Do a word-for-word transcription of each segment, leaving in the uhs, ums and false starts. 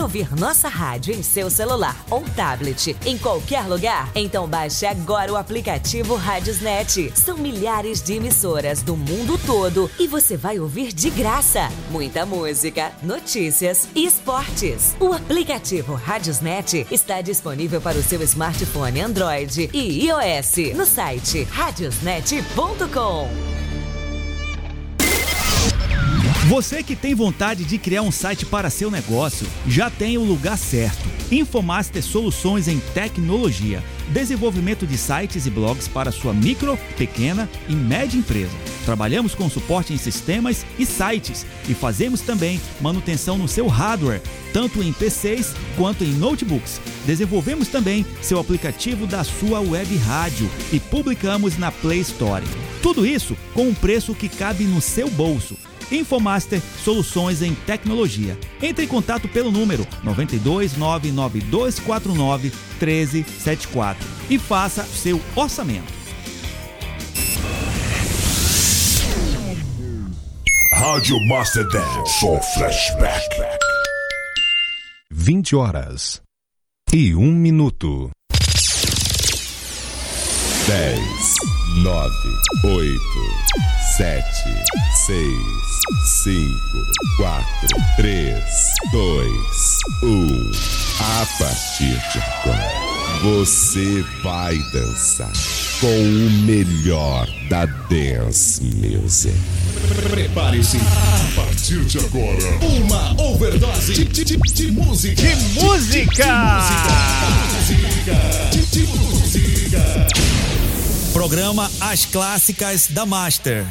ouvir nossa rádio em seu celular ou tablet, em qualquer lugar? Então baixe agora o aplicativo Radiosnet. São milhares de emissoras do mundo todo e você vai ouvir de graça muita música, notícias e esportes. O aplicativo Radiosnet está disponível para o seu smartphone Android e iOS no site radiosnet ponto com. Você que tem vontade de criar um site para seu negócio, já tem o lugar certo. Infomaster Soluções em Tecnologia. Desenvolvimento de sites e blogs para sua micro, pequena e média empresa. Trabalhamos com suporte em sistemas e sites e fazemos também manutenção no seu hardware, tanto em P Cs quanto em notebooks. Desenvolvemos também seu aplicativo da sua web rádio e publicamos na Play Store. Tudo isso com um preço que cabe no seu bolso. Infomaster Soluções em Tecnologia. Entre em contato pelo número nove dois nove nove dois quatro nove um três sete quatro e faça seu orçamento. Rádio Master dez, só flashback. vinte horas e um minuto. dez, nove, oito, sete, seis, cinco, quatro, três, dois, um. A partir de agora, você vai dançar com o melhor da Dance Music. Prepare-se, a partir de agora, uma overdose de, de, de, de música. De música! De música! De, de música! Programa As Clássicas da Master.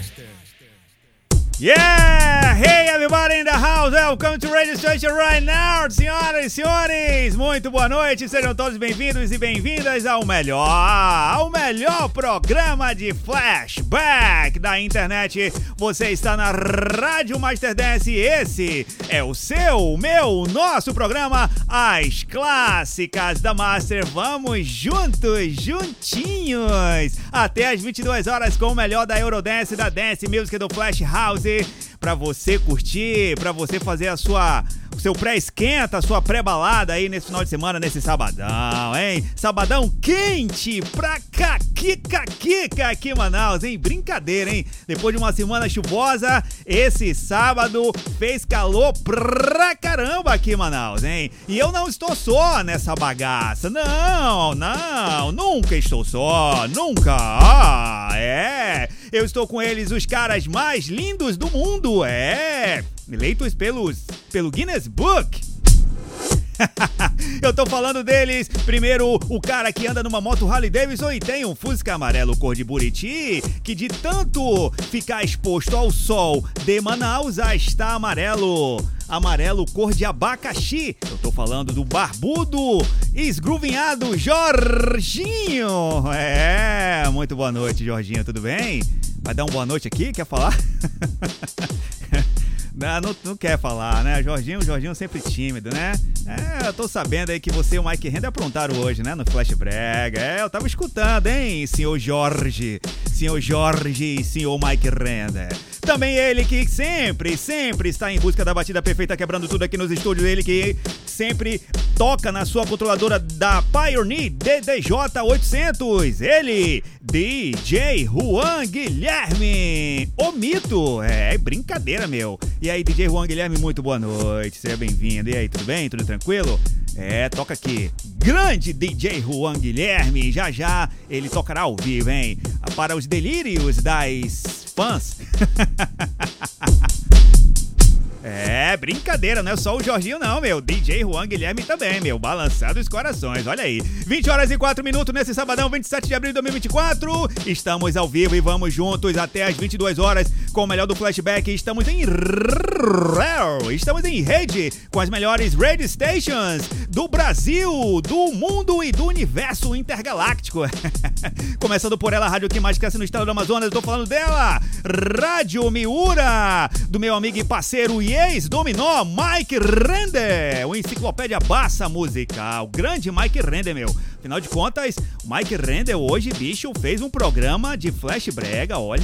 Yeah! Hey everybody in the house, welcome to Radio Station right now, senhoras e senhores, muito boa noite, sejam todos bem-vindos e bem-vindas ao melhor, ao melhor programa de flashback da internet. Você está na Rádio Master Dance e esse é o seu, o meu, nosso programa As Clássicas da Master. Vamos juntos, juntinhos, até as vinte e duas horas com o melhor da Eurodance, da Dance Music, do Flash House, pra você curtir, pra você fazer a sua, o seu pré-esquenta, a sua pré-balada aí nesse final de semana, nesse sabadão, hein? Sabadão quente pra caquica, quica aqui em Manaus, hein? Brincadeira, hein? Depois de uma semana chuvosa, esse sábado fez calor pra caramba aqui em Manaus, hein? E eu não estou só nessa bagaça, não, não, nunca estou só, nunca, ah, é... Eu estou com eles, os caras mais lindos do mundo, é, eleitos pelos, pelo Guinness Book. Eu tô falando deles. Primeiro, o cara que anda numa moto Harley Davidson e tem um Fusca amarelo cor de Buriti, que de tanto ficar exposto ao sol de Manaus já está amarelo. Amarelo cor de abacaxi. Eu tô falando do barbudo esgruvinhado Jorginho. É, muito boa noite, Jorginho, tudo bem? Vai dar uma boa noite aqui? Quer falar? Não, não, não quer falar, né? Jorginho, Jorginho sempre tímido, né? É, eu tô sabendo aí que você e o Mike Render aprontaram hoje, né? No Flash Brega. É, eu tava escutando, hein? Senhor Jorge, senhor Jorge e senhor Mike Render. Também ele que sempre, sempre está em busca da batida perfeita, quebrando tudo aqui nos estúdios. Ele que sempre toca na sua controladora da Pioneer D D J oitocentos. Ele, D J Juan Guilherme, o mito. É, brincadeira, meu. E aí, D J Juan Guilherme, muito boa noite. Seja bem-vindo. E aí, tudo bem? Tudo tranquilo? É, toca aqui. Grande D J Juan Guilherme. Já já ele tocará ao vivo, hein? Para os delírios das fãs. É, brincadeira, não é só o Jorginho não, meu. D J Juan Guilherme também, meu. Balançado os corações, olha aí. vinte horas e quatro minutos nesse sabadão, vinte e sete de abril de dois mil e vinte e quatro. Estamos ao vivo e vamos juntos até as vinte e duas horas com o melhor do flashback. Estamos em... Estamos em rede com as melhores radio stations do Brasil, do mundo e do universo intergaláctico. Começando por ela, a rádio que mais cresce no estado do Amazonas. Eu tô falando dela, Rádio Miura, do meu amigo e parceiro e ex-dominó Mike Render, o enciclopédia Bassa musical. Grande Mike Render, meu. Afinal de contas, o Mike Render hoje, bicho, fez um programa de Flash Brega, olha,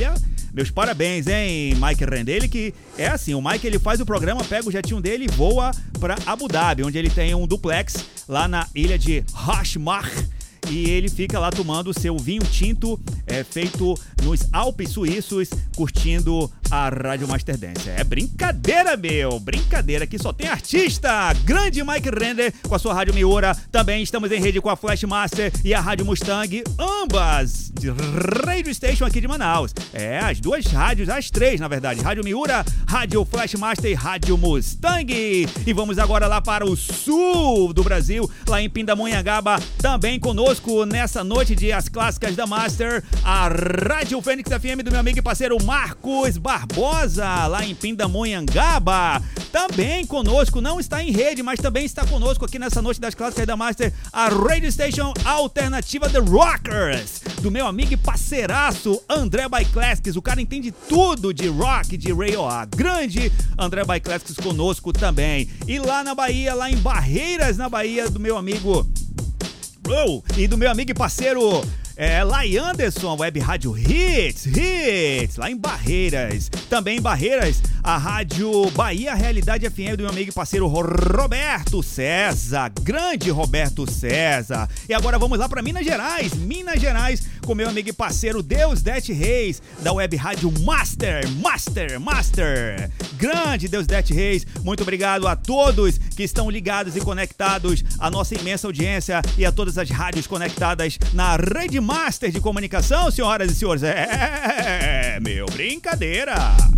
Meus parabéns, hein, Mike Render. Ele que é assim, o Mike ele faz o programa, pega o jetinho dele e voa pra Abu Dhabi, onde ele tem um duplex lá na ilha de Ras Mar. E ele fica lá tomando o seu vinho tinto é, feito nos Alpes suíços, curtindo a Rádio Master Dance. É brincadeira, meu, brincadeira, que só tem artista. Grande Mike Render com a sua Rádio Miura. Também estamos em rede com a Flash Master e a Rádio Mustang, ambas de Radio Station aqui de Manaus. É, as duas rádios, as três, na verdade. Rádio Miura, Rádio Flash Master e Rádio Mustang. E vamos agora lá para o sul do Brasil, lá em Pindamonhangaba, também conosco nessa noite de As Clássicas da Master, a Rádio Fênix F M do meu amigo e parceiro Marcos Barbosa, lá em Pindamonhangaba. Também conosco, não está em rede, mas também está conosco aqui nessa noite das Clássicas da Master, a Radio Station Alternativa The Rockers, do meu amigo e parceiraço André by Classics. O cara entende tudo de rock, de rail A. Grande André by Classics conosco também. E lá na Bahia, lá em Barreiras, na Bahia, do meu amigo Oh, e do meu amigo e parceiro é, Lai Anderson, Web Rádio Hits, Hits, lá em Barreiras. Também em Barreiras, a Rádio Bahia Realidade F M do meu amigo e parceiro Roberto César, grande Roberto César. E agora vamos lá para Minas Gerais, Minas Gerais, com meu amigo e parceiro Deusdete Reis, da Web Rádio Master, Master, Master. Grande Deusdete Reis, muito obrigado a todos que estão ligados e conectados à nossa imensa audiência e a todas as rádios conectadas na Rede Master de Comunicação, senhoras e senhores. É, meu, brincadeira.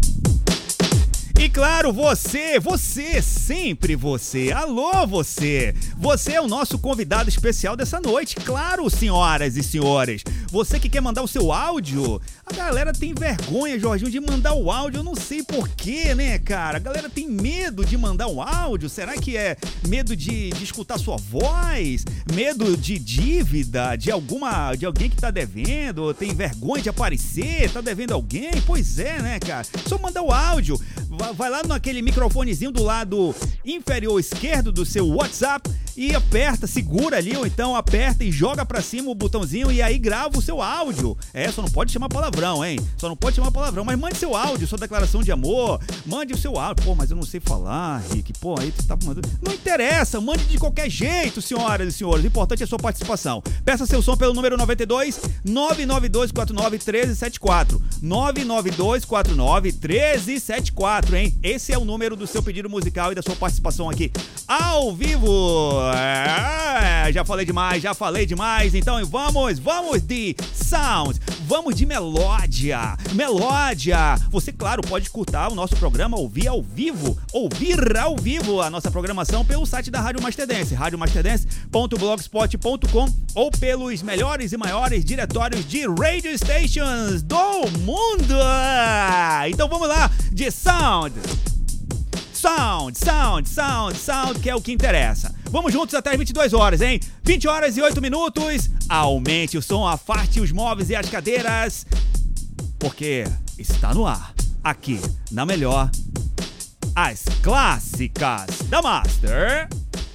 E claro, você, você, sempre você, alô você, você é o nosso convidado especial dessa noite, claro, senhoras e senhores, você que quer mandar o seu áudio, a galera tem vergonha, Jorginho, de mandar o áudio, eu não sei porquê, né, cara, a galera tem medo de mandar o áudio, será que é medo de, de escutar sua voz, medo de dívida, de alguma, de alguém que tá devendo, tem vergonha de aparecer, tá devendo alguém, pois é, né, cara, só mandar o áudio, vai lá naquele microfonezinho do lado inferior esquerdo do seu WhatsApp e aperta, segura ali, ou então aperta e joga pra cima o botãozinho e aí grava o seu áudio. É, só não pode chamar palavrão, hein? Só não pode chamar palavrão, mas mande seu áudio, sua declaração de amor, mande o seu áudio. Pô, mas eu não sei falar, Rick, pô, aí tu tá mandando... Não interessa, mande de qualquer jeito, senhoras e senhores, o importante é a sua participação. Peça seu som pelo número noventa e dois, nove nove dois quatro nove, um três sete quatro, nove nove dois quatro nove, um três sete quatro, hein? Esse é o número do seu pedido musical e da sua participação aqui ao vivo. É, já falei demais, já falei demais. Então vamos, vamos de sound, vamos de melódia. Melódia. Você, claro, pode escutar o nosso programa, ouvir ao vivo, ouvir ao vivo a nossa programação pelo site da Rádio Master Dance, rádio master dance ponto blogspot ponto com, ou pelos melhores e maiores diretórios de radio stations do mundo. Então vamos lá, de sound. Sound, sound, sound, sound, que é o que interessa. Vamos juntos até as vinte e duas horas, hein? vinte horas e oito minutos. Aumente o som, afaste os móveis e as cadeiras, porque está no ar, aqui na melhor, As Clássicas da Master.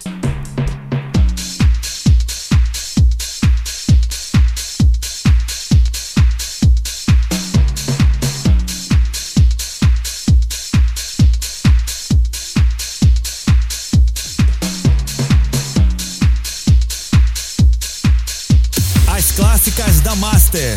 Clássicas da Master.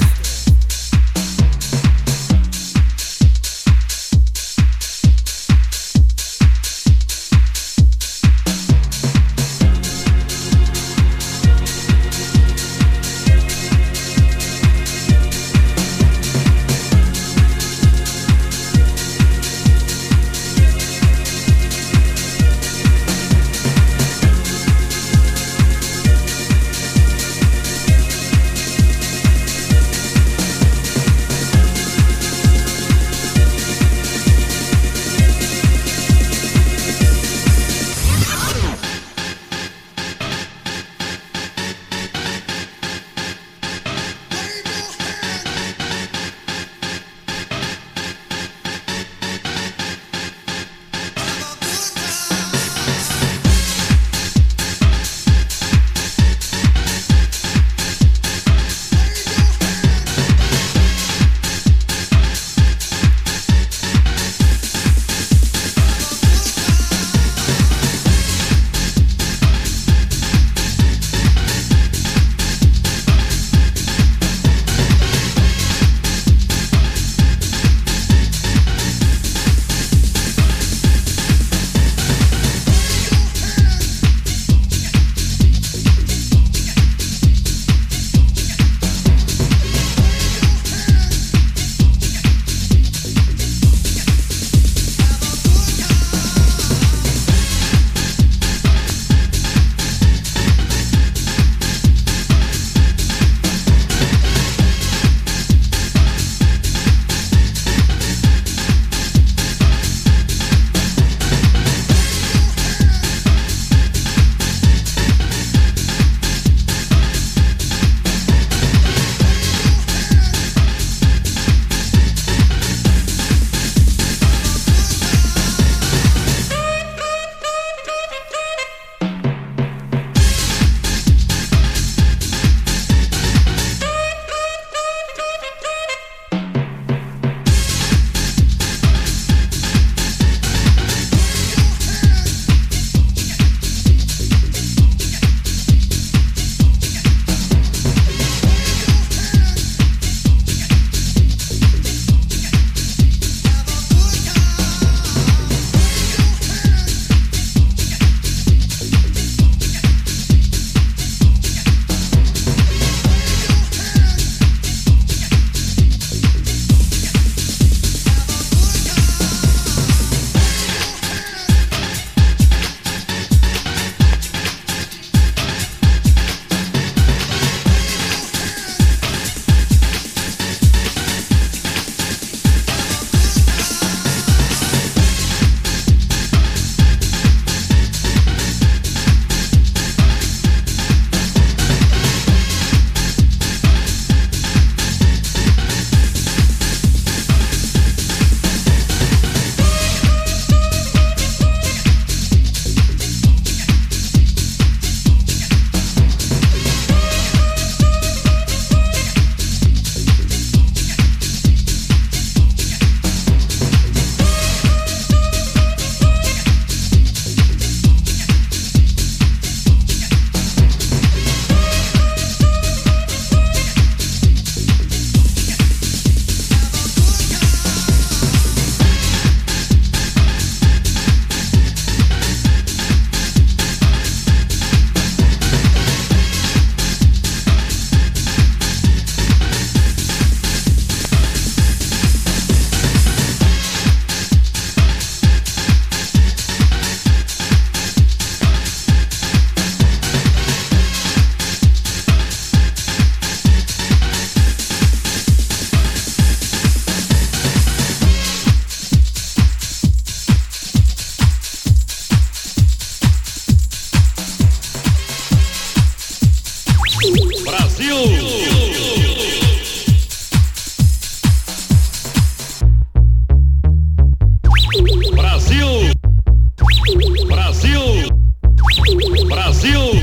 Brasil! Brasil! Brasil!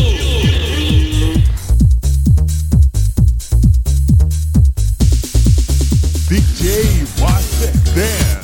D J Master Dance.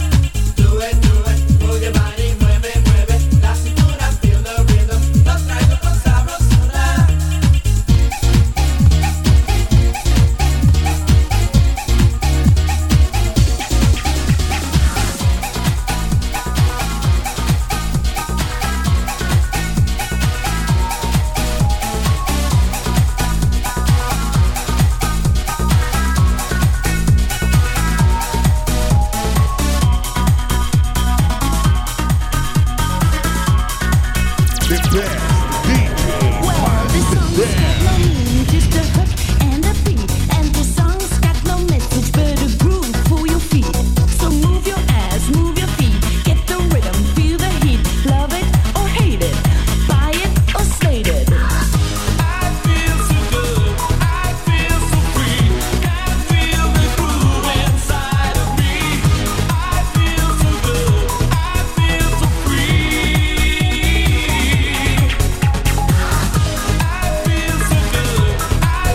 Los traigo best D J Well, this song's got no meaning, just a hook and a beat. And the song's got no message, but a groove for your feet. So move your ass, move your feet, get the rhythm, feel the heat. Love it or hate it, buy it or slate it. I feel so good, I feel so free. Can feel the groove inside of me. I feel so good, I feel so free. I feel so good, I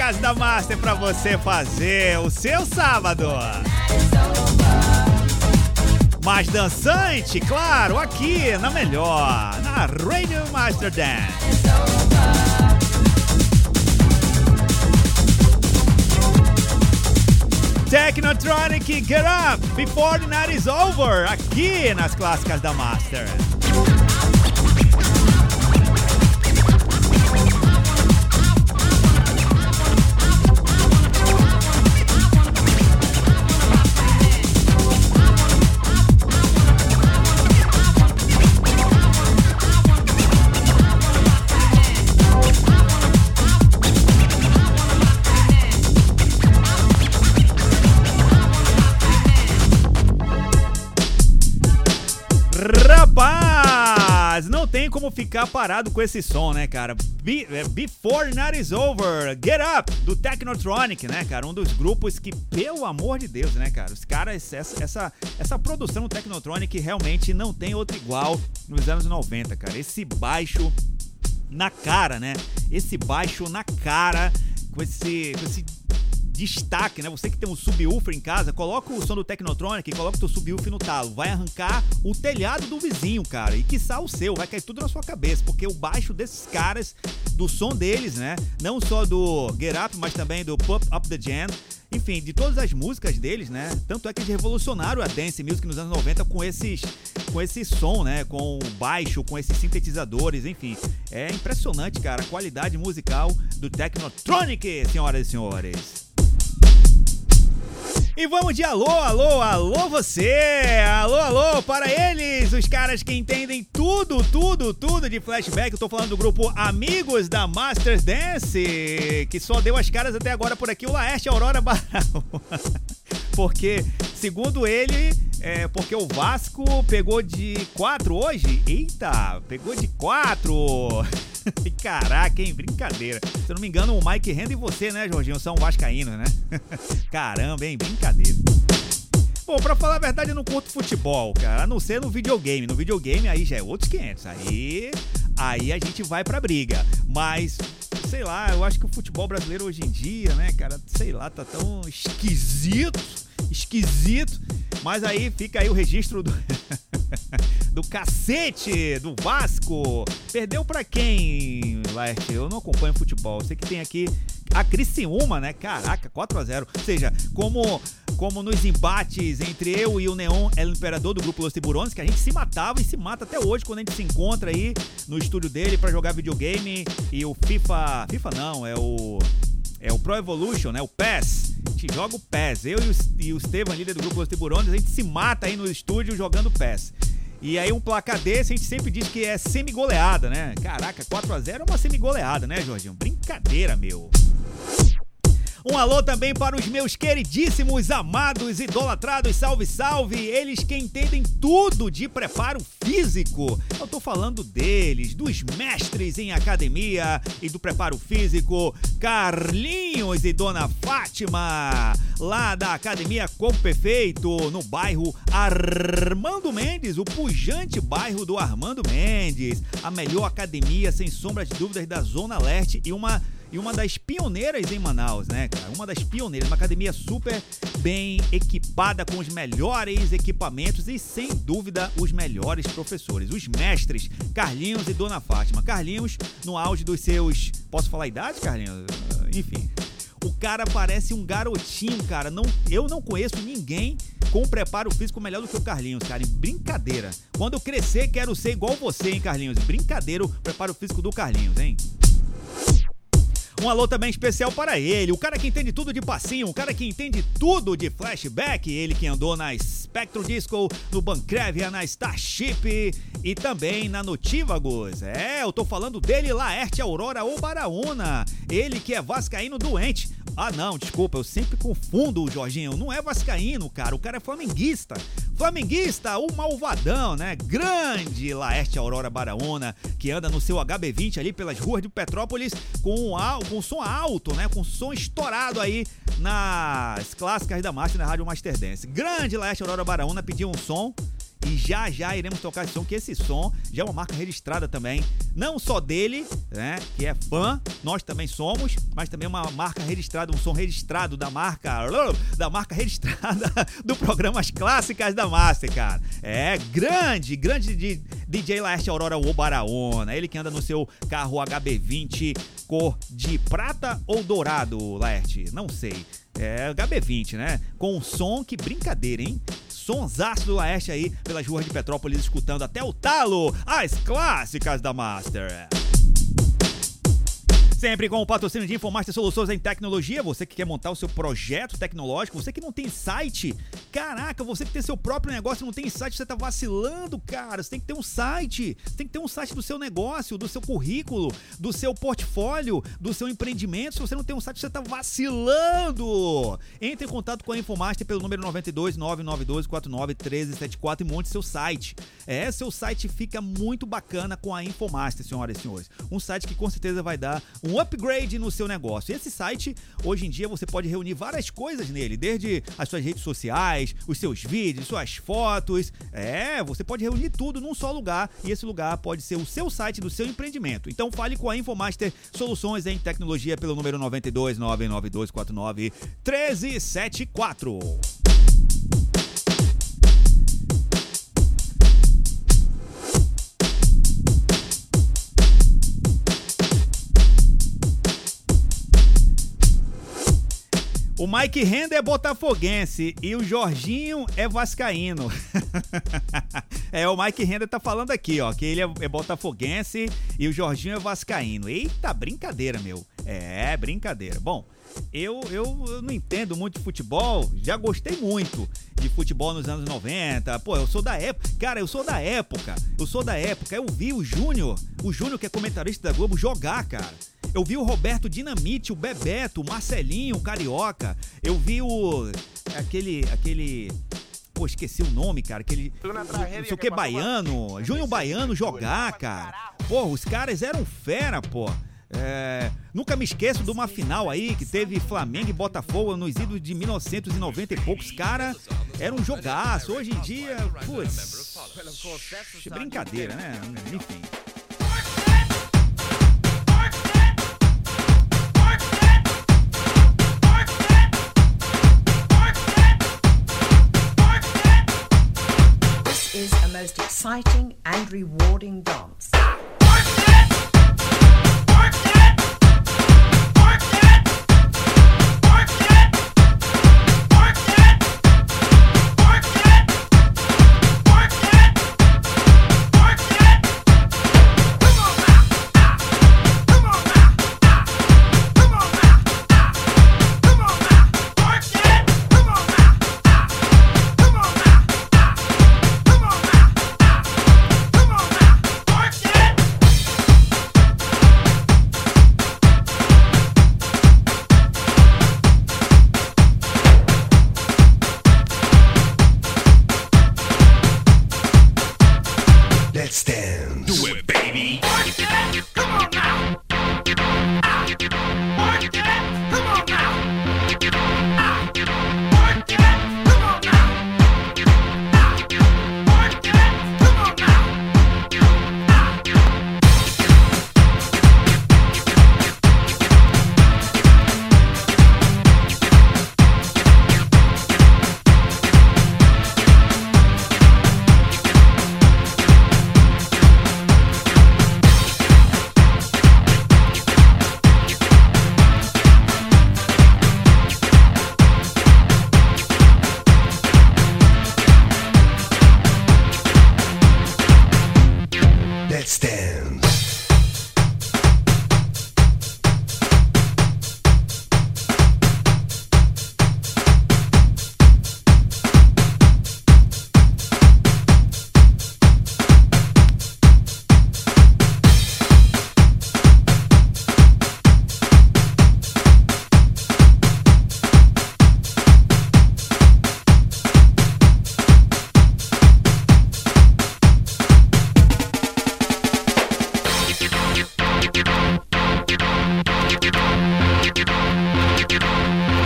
clássicas da Master pra você fazer o seu sábado. Mais dançante, claro, aqui na melhor, na Radio Master Dance. Technotronic, Get Up Before the Night is Over, aqui nas clássicas da Master. Rapaz, não tem como ficar parado com esse som, né, cara? Be- Before Night is Over, Get Up, do Technotronic, né, cara? Um dos grupos que, pelo amor de Deus, né, cara? Os caras, essa, essa, essa produção do Technotronic realmente não tem outra igual nos anos noventa, cara. Esse baixo na cara, né? Esse baixo na cara, com esse... Com esse destaque, né? Você que tem um subwoofer em casa, coloca o som do Technotronic e coloca o teu subwoofer no talo. Vai arrancar o telhado do vizinho, cara. E quiçá o seu, vai cair tudo na sua cabeça, porque o baixo desses caras, do som deles, né? Não só do Get Up, mas também do Pump Up the Jam. Enfim, de todas as músicas deles, né? Tanto é que eles revolucionaram a dance music nos anos noventa com esses, com esse som, né? Com o baixo, com esses sintetizadores, enfim. É impressionante, cara, a qualidade musical do Technotronic, senhoras e senhores. E vamos de alô, alô, alô você! Alô, alô para eles, os caras que entendem tudo, tudo, tudo de flashback. Eu tô falando do grupo Amigos da Master Dance, que só deu as caras até agora por aqui, o Laerte Aurora Barão. Porque, segundo ele, é porque o Vasco pegou de quatro hoje? Eita, pegou de quatro! Caraca, hein? Brincadeira. Se eu não me engano, o Mike Renda e você, né, Jorginho, são vascaínos, né? Caramba, hein? Brincadeira. Bom, pra falar a verdade, eu não curto futebol, cara. A não ser no videogame. No videogame, aí já é outros quinhentos. Aí, aí a gente vai pra briga. Mas, sei lá, eu acho que o futebol brasileiro hoje em dia, né, cara, sei lá, tá tão esquisito. Esquisito. Mas aí fica aí o registro do... do cacete do Vasco. Perdeu pra quem, Laerte? Eu não acompanho futebol. Sei que tem aqui a Criciúma, né? Caraca, quatro a zero. Ou seja, como, como nos embates entre eu e o Neon El Imperador do grupo Los Tiburones, que a gente se matava e se mata até hoje quando a gente se encontra aí no estúdio dele pra jogar videogame. E o FIFA... FIFA não, é o... É o Pro Evolution, né? O P E S. A gente joga o P E S. Eu e o, e o Estevam, líder do grupo Los Tiburones, a gente se mata aí no estúdio jogando P E S. E aí um placar desse a gente sempre diz que é semi-goleada, né? Caraca, quatro a zero é uma semi-goleada, né, Jorginho? Brincadeira, meu. Um alô também para os meus queridíssimos, amados, idolatrados, salve, salve, eles que entendem tudo de preparo físico. Eu tô falando deles, dos mestres em academia e do preparo físico, Carlinhos e Dona Fátima, lá da Academia Corpo Perfeito, no bairro Armando Mendes, o pujante bairro do Armando Mendes, a melhor academia, sem sombra de dúvidas, da Zona Leste e uma... E uma das pioneiras em Manaus, né, cara? Uma das pioneiras, uma academia super bem equipada com os melhores equipamentos e, sem dúvida, os melhores professores. Os mestres, Carlinhos e Dona Fátima. Carlinhos, no auge dos seus... Posso falar a idade, Carlinhos? Enfim. O cara parece um garotinho, cara. Não, eu não conheço ninguém com preparo físico melhor do que o Carlinhos, cara. E brincadeira. Quando eu crescer, quero ser igual você, hein, Carlinhos? Brincadeira o preparo físico do Carlinhos, hein? Um alô também especial para ele, o cara que entende tudo de passinho, o cara que entende tudo de flashback, ele que andou na Spectrum Disco, no Bancrevia, na Starship e também na Notívagos. É, eu tô falando dele, Laerte Aurora Obaraúna, ele que é vascaíno doente. Ah não, desculpa, eu sempre confundo o Jorginho, não é vascaíno, cara, o cara é flamenguista. Flamenguista, o malvadão, né? Grande Laerte Aurora Baraúna, que anda no seu H B vinte ali pelas ruas de Petrópolis com, com som alto, né? Com som estourado aí nas clássicas da Master, na Rádio Master Dance. Grande Laerte Aurora Baraúna pediu um som E já já iremos tocar esse som, que esse som já é uma marca registrada também. Não só dele, né, que é fã, nós também somos, mas também uma marca registrada, um som registrado da marca, da marca registrada do programa As Clássicas da Master, cara. É, grande, grande de D J Laerte Aurora Obaraona, ele que anda no seu carro H B vinte cor de prata ou dourado, Laerte, não sei. É H B vinte, né? Com um som, que brincadeira, hein? Sonsaço do Laerte aí pelas ruas de Petrópolis, escutando até o talo As Clássicas da Master. Sempre com o patrocínio de Infomaster Soluções em Tecnologia. Você que quer montar o seu projeto tecnológico, você que não tem site, caraca, você que tem seu próprio negócio e não tem site, você tá vacilando, cara. Você tem que ter um site, você tem que ter um site do seu negócio, do seu currículo, do seu portfólio, do seu empreendimento. Se você não tem um site, você tá vacilando. Entre em contato com a Infomaster pelo número nove dois nove nove dois quatro nove um três sete quatro e monte seu site. É, seu site fica muito bacana com a Infomaster, senhoras e senhores. Um site que com certeza vai dar um um upgrade no seu negócio. Esse site, hoje em dia, você pode reunir várias coisas nele, desde as suas redes sociais, os seus vídeos, suas fotos. É, você pode reunir tudo num só lugar, e esse lugar pode ser o seu site do seu empreendimento. Então fale com a Infomaster Soluções em Tecnologia pelo número nove dois nove nove dois quatro nove um três sete quatro. O Mike Render é botafoguense e o Jorginho é vascaíno. É, o Mike Render tá falando aqui, ó, que ele é, é botafoguense e o Jorginho é vascaíno. Eita, brincadeira, meu. É, brincadeira. Bom, eu, eu, eu não entendo muito de futebol, já gostei muito de futebol nos anos noventa. Pô, eu sou da época, cara, eu sou da época, eu sou da época. Eu vi o Júnior, o Júnior que é comentarista da Globo, jogar, cara. Eu vi o Roberto Dinamite, o Bebeto, o Marcelinho, o Carioca. Eu vi o... Aquele... aquele pô, esqueci o nome, cara. Aquele... Não sei o que, Baiano. Júnior Baiano jogar, cara. Pô, os caras eram fera, pô. É, nunca me esqueço de uma final aí que teve Flamengo e Botafogo nos idos de mil novecentos e noventa e poucos. Cara, era um jogaço. Hoje em dia, putz, brincadeira, né? Enfim. Is a most exciting and rewarding dance.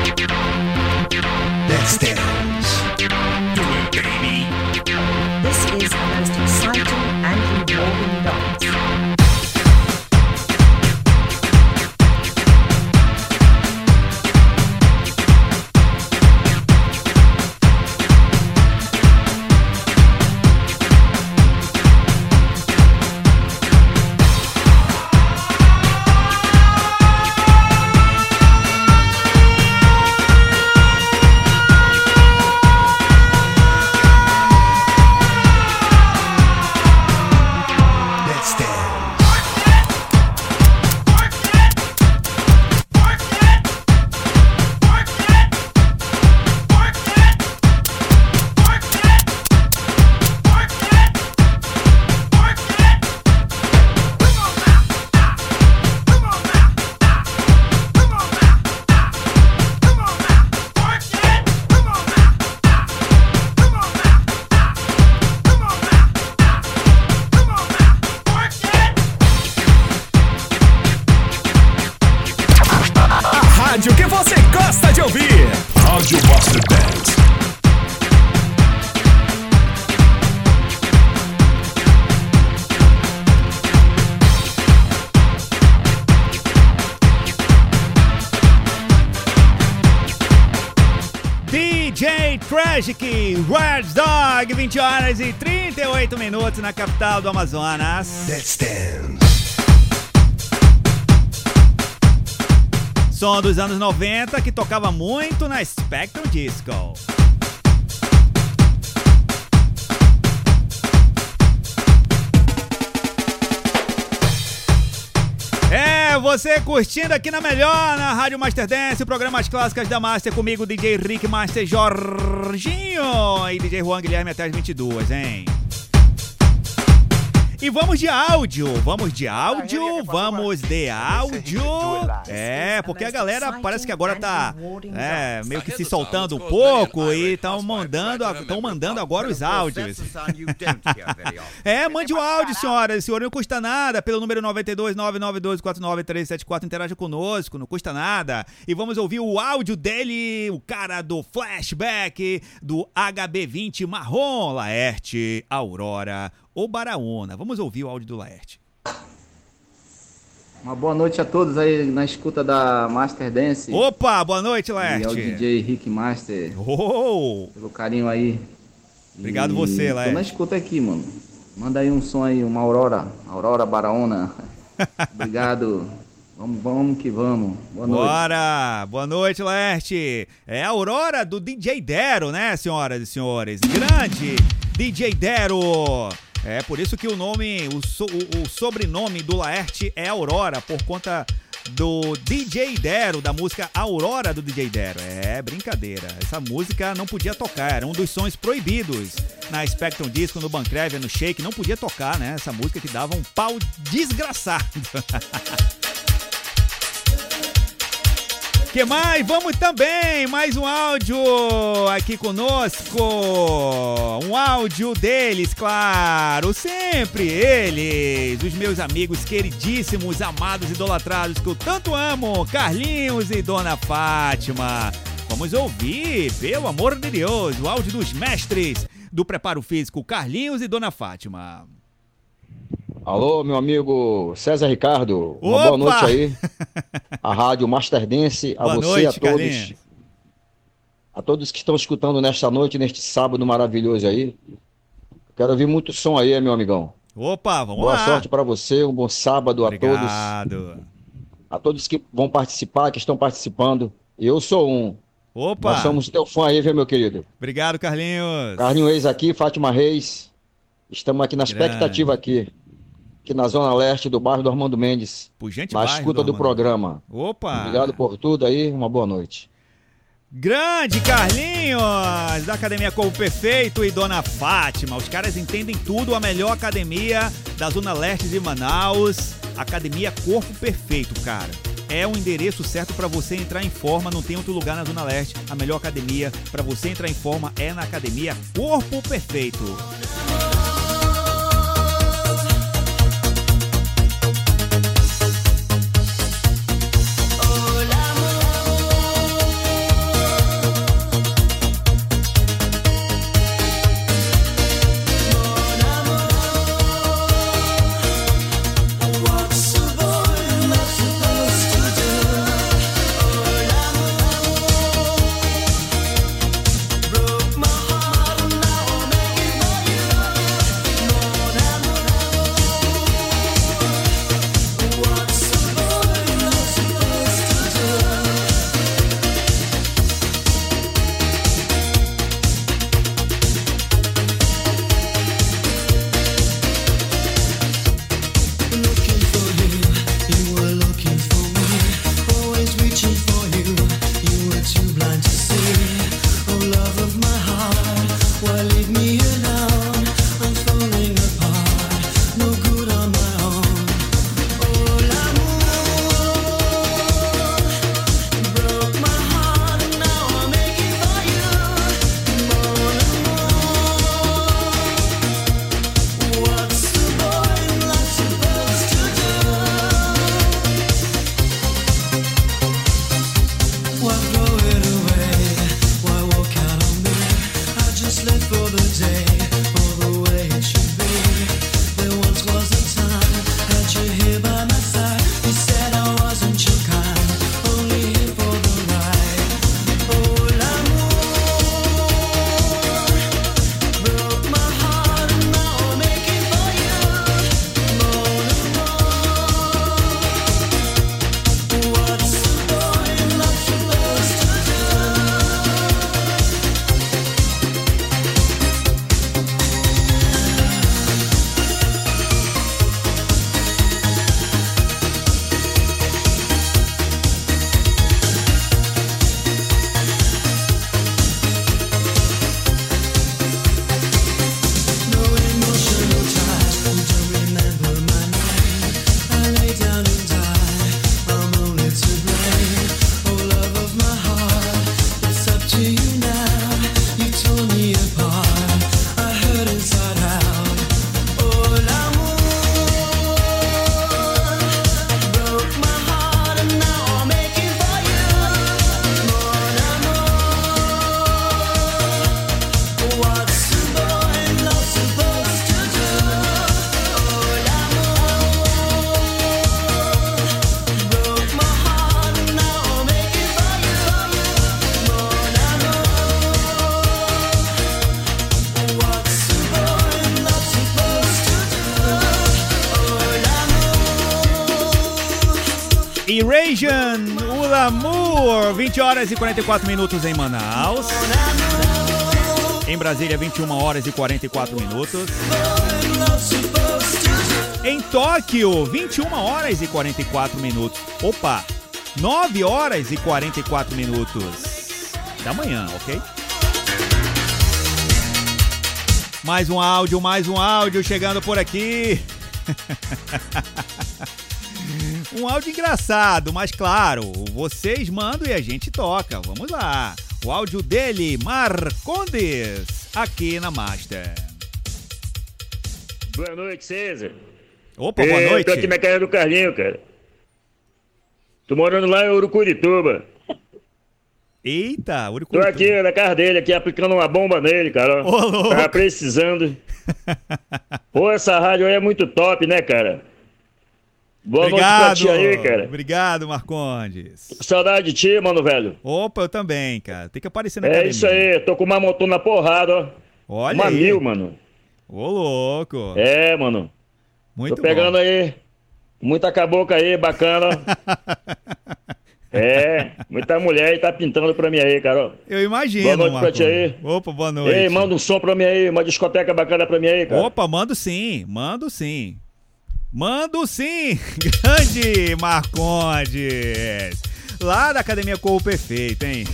This Dance. D J Tragic, Red Dog, vinte horas e trinta e oito minutos na capital do Amazonas. Let's dance. Som dos anos noventa que tocava muito na Spectrum Disco. É, você curtindo aqui na melhor, na Rádio Master Dance, o programa As Clássicas da Master, comigo, D J Rick, Master Jorginho e D J Juan Guilherme até as vinte e duas, hein? E vamos de áudio, vamos de áudio, vamos de áudio. É, porque a galera parece que agora tá é, meio que se soltando um pouco e estão mandando, estão mandando agora os áudios. É, mande o áudio, senhoras e senhores, não custa nada, pelo número nove dois nove nove dois quatro nove três sete quatro, interaja conosco, não custa nada. E vamos ouvir o áudio dele, o cara do flashback do H B vinte marrom, Laerte, Aurora ou Baraúna. Vamos ouvir o áudio do Laerte. Uma boa noite a todos aí na escuta da Master Dance. Opa, boa noite, Laerte. E ao D J Rick Master. Oh! Pelo carinho aí. Obrigado e você, Laerte. Tô na escuta aqui, mano. Manda aí um som aí, uma Aurora. Aurora Baraúna. Obrigado. Vamos, vamos que vamos. Boa noite. Bora! Boa noite, Laerte. É a Aurora do D J Dero, né, senhoras e senhores? Grande D J Dero. É por isso que o nome, o, so, o, o sobrenome do Laerte é Aurora, por conta do D J Dero, da música Aurora do D J Dero. É brincadeira, essa música não podia tocar, era um dos sons proibidos na Spectrum Disco, no Bancrevia, no Shake, não podia tocar, né? Essa música que dava um pau desgraçado. Que mais? Vamos também, mais um áudio aqui conosco, um áudio deles, claro, sempre eles, os meus amigos queridíssimos, amados, idolatrados, que eu tanto amo, Carlinhos e Dona Fátima. Vamos ouvir, pelo amor de Deus, o áudio dos mestres do preparo físico, Carlinhos e Dona Fátima. Alô, meu amigo César Ricardo, uma Opa! boa noite aí, a Rádio Master Dance, a Boa você, noite, a todos, Carlinhos. a todos que estão escutando nesta noite, neste sábado maravilhoso aí. Quero ouvir muito som aí, meu amigão. Opa, vamos Boa lá. sorte para você, um bom sábado a todos, Obrigado. a todos que vão participar, que estão participando. Eu sou um. Opa, Nós somos teu fã aí, viu, meu querido? obrigado, Carlinhos. Carlinhos Reis aqui, Fátima Reis. Estamos aqui na Grande. expectativa aqui, aqui na Zona Leste do bairro do Armando Mendes, Por gente na bairro escuta do Armando. programa. Opa. Obrigado por tudo aí, uma boa noite. Grande Carlinhos, da Academia Corpo Perfeito e Dona Fátima. Os caras entendem tudo, a melhor academia da Zona Leste de Manaus. Academia Corpo Perfeito, cara. É o endereço certo para você entrar em forma, não tem outro lugar na Zona Leste. A melhor academia para você entrar em forma é na Academia Corpo Perfeito. Broke my heart and now I'm making for you. Erasure, o Lamour, vinte horas e quarenta e quatro minutos em Manaus. Em Brasília, vinte e uma horas e quarenta e quatro minutos. Em Tóquio, vinte e uma horas e quarenta e quatro minutos. Opa, nove horas e quarenta e quatro minutos da manhã, ok? Mais um áudio, mais um áudio chegando por aqui. Um áudio engraçado, mas claro, vocês mandam e a gente toca. Vamos lá. O áudio dele, Marcondes, aqui na Master. Boa noite, César. Opa, boa noite. Eu tô aqui na casa do Carlinho, cara. Tô morando lá em Urucurituba. Eita, Urucurituba. Tô aqui na casa dele, aqui aplicando uma bomba nele, cara. Ô, louco. Tava precisando. Pô, essa rádio aí é muito top, né, cara? Boa Obrigado, noite pra ti aí, cara. Obrigado, Marcondes. Saudade de ti, mano, velho. Opa, eu também, cara. Tem que aparecer na É academia. isso aí, tô com uma motona porrada, ó. Olha uma aí. mil, mano. Ô, louco. É, mano. Muito Tô pegando bom. aí muita cabocla aí, bacana. É, muita mulher aí tá pintando pra mim aí, cara. Eu imagino, Boa noite pra Marcondes. ti aí. Opa, boa noite. Ei, manda um som pra mim aí, uma discoteca bacana pra mim aí, cara. Opa, mando sim, mando sim. Mando sim, grande Marcondes. Lá da Academia Corpo Perfeito, hein?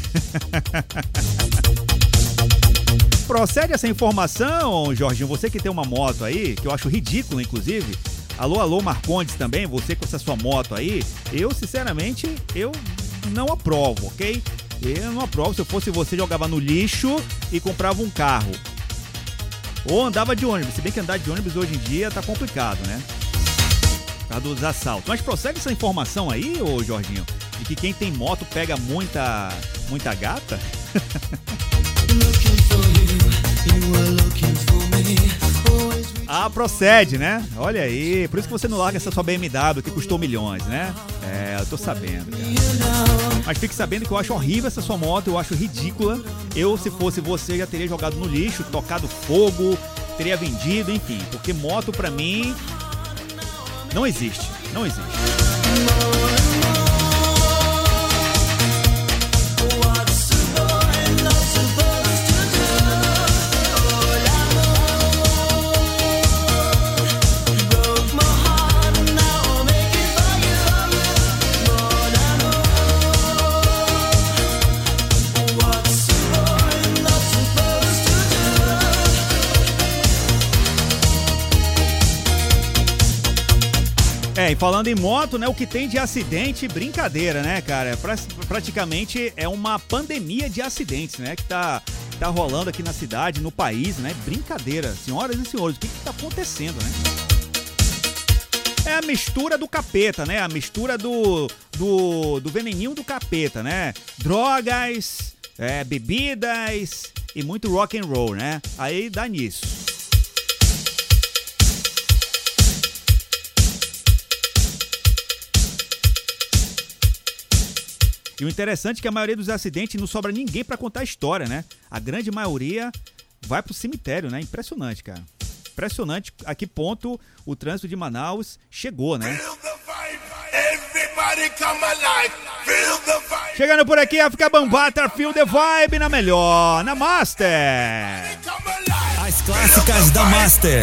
Procede essa informação, Jorginho, você que tem uma moto aí, que eu acho ridículo, inclusive. Alô, alô, Marcondes também, você com essa sua moto aí. Eu, sinceramente, eu não aprovo, ok? Eu não aprovo. Se eu fosse você, jogava no lixo e comprava um carro. Ou andava de ônibus. Se bem que andar de ônibus hoje em dia tá complicado, né? Por causa dos assaltos. Mas prossegue essa informação aí, ô Jorginho, de que quem tem moto pega muita, muita gata? Ah, procede, né? Olha aí, por isso que você não larga essa sua B M W que custou milhões, né? É, eu tô sabendo, cara. Mas fique sabendo que eu acho horrível essa sua moto, eu acho ridícula. Eu, se fosse você, já teria jogado no lixo, tocado fogo, teria vendido, enfim. Porque moto, pra mim, não existe, não existe. É, e falando em moto, né, o que tem de acidente, brincadeira, né, cara? Pra, praticamente é uma pandemia de acidentes, né, que tá, tá rolando aqui na cidade, no país, né? Brincadeira, senhoras e senhores, o que que tá acontecendo, né? É a mistura do capeta, né? A mistura do, do, do veneninho do capeta, né? Drogas, é, bebidas e muito rock and roll, né? Aí dá nisso. E o interessante é que a maioria dos acidentes não sobra ninguém pra contar a história, né? A grande maioria vai pro cemitério, né? Impressionante, cara. Impressionante a que ponto o trânsito de Manaus chegou, né? Chegando por aqui, África Bambata, Feel the Vibe na melhor, na Master. As clássicas da Master.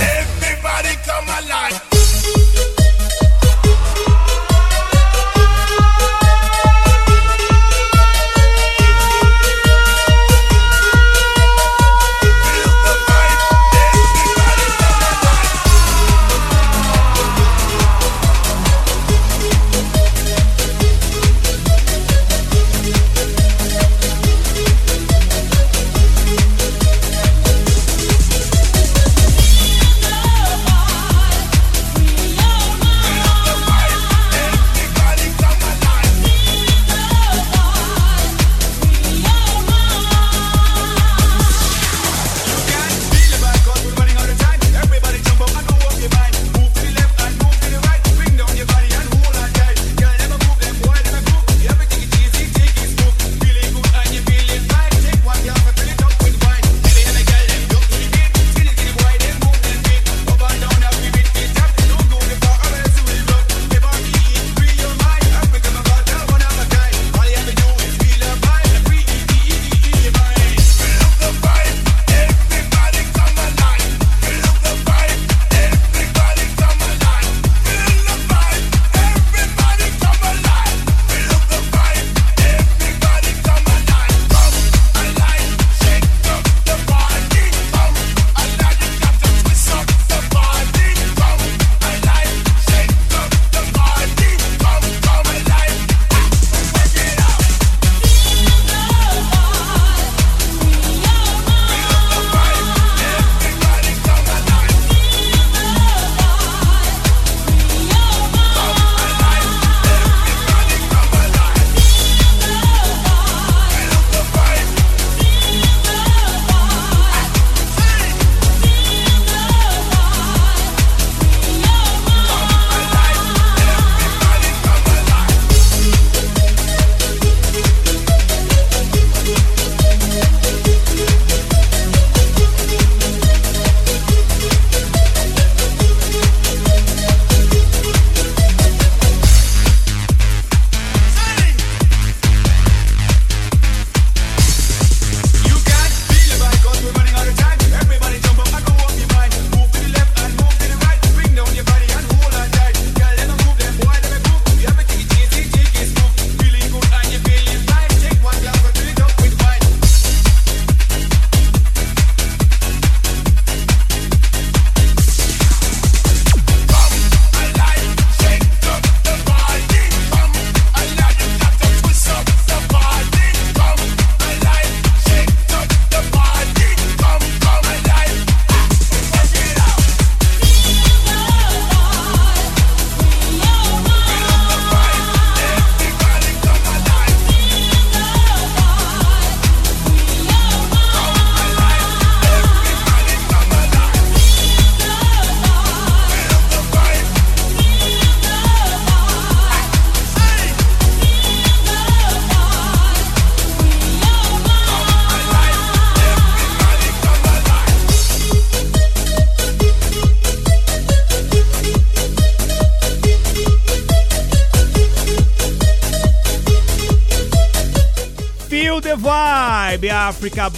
Vibe África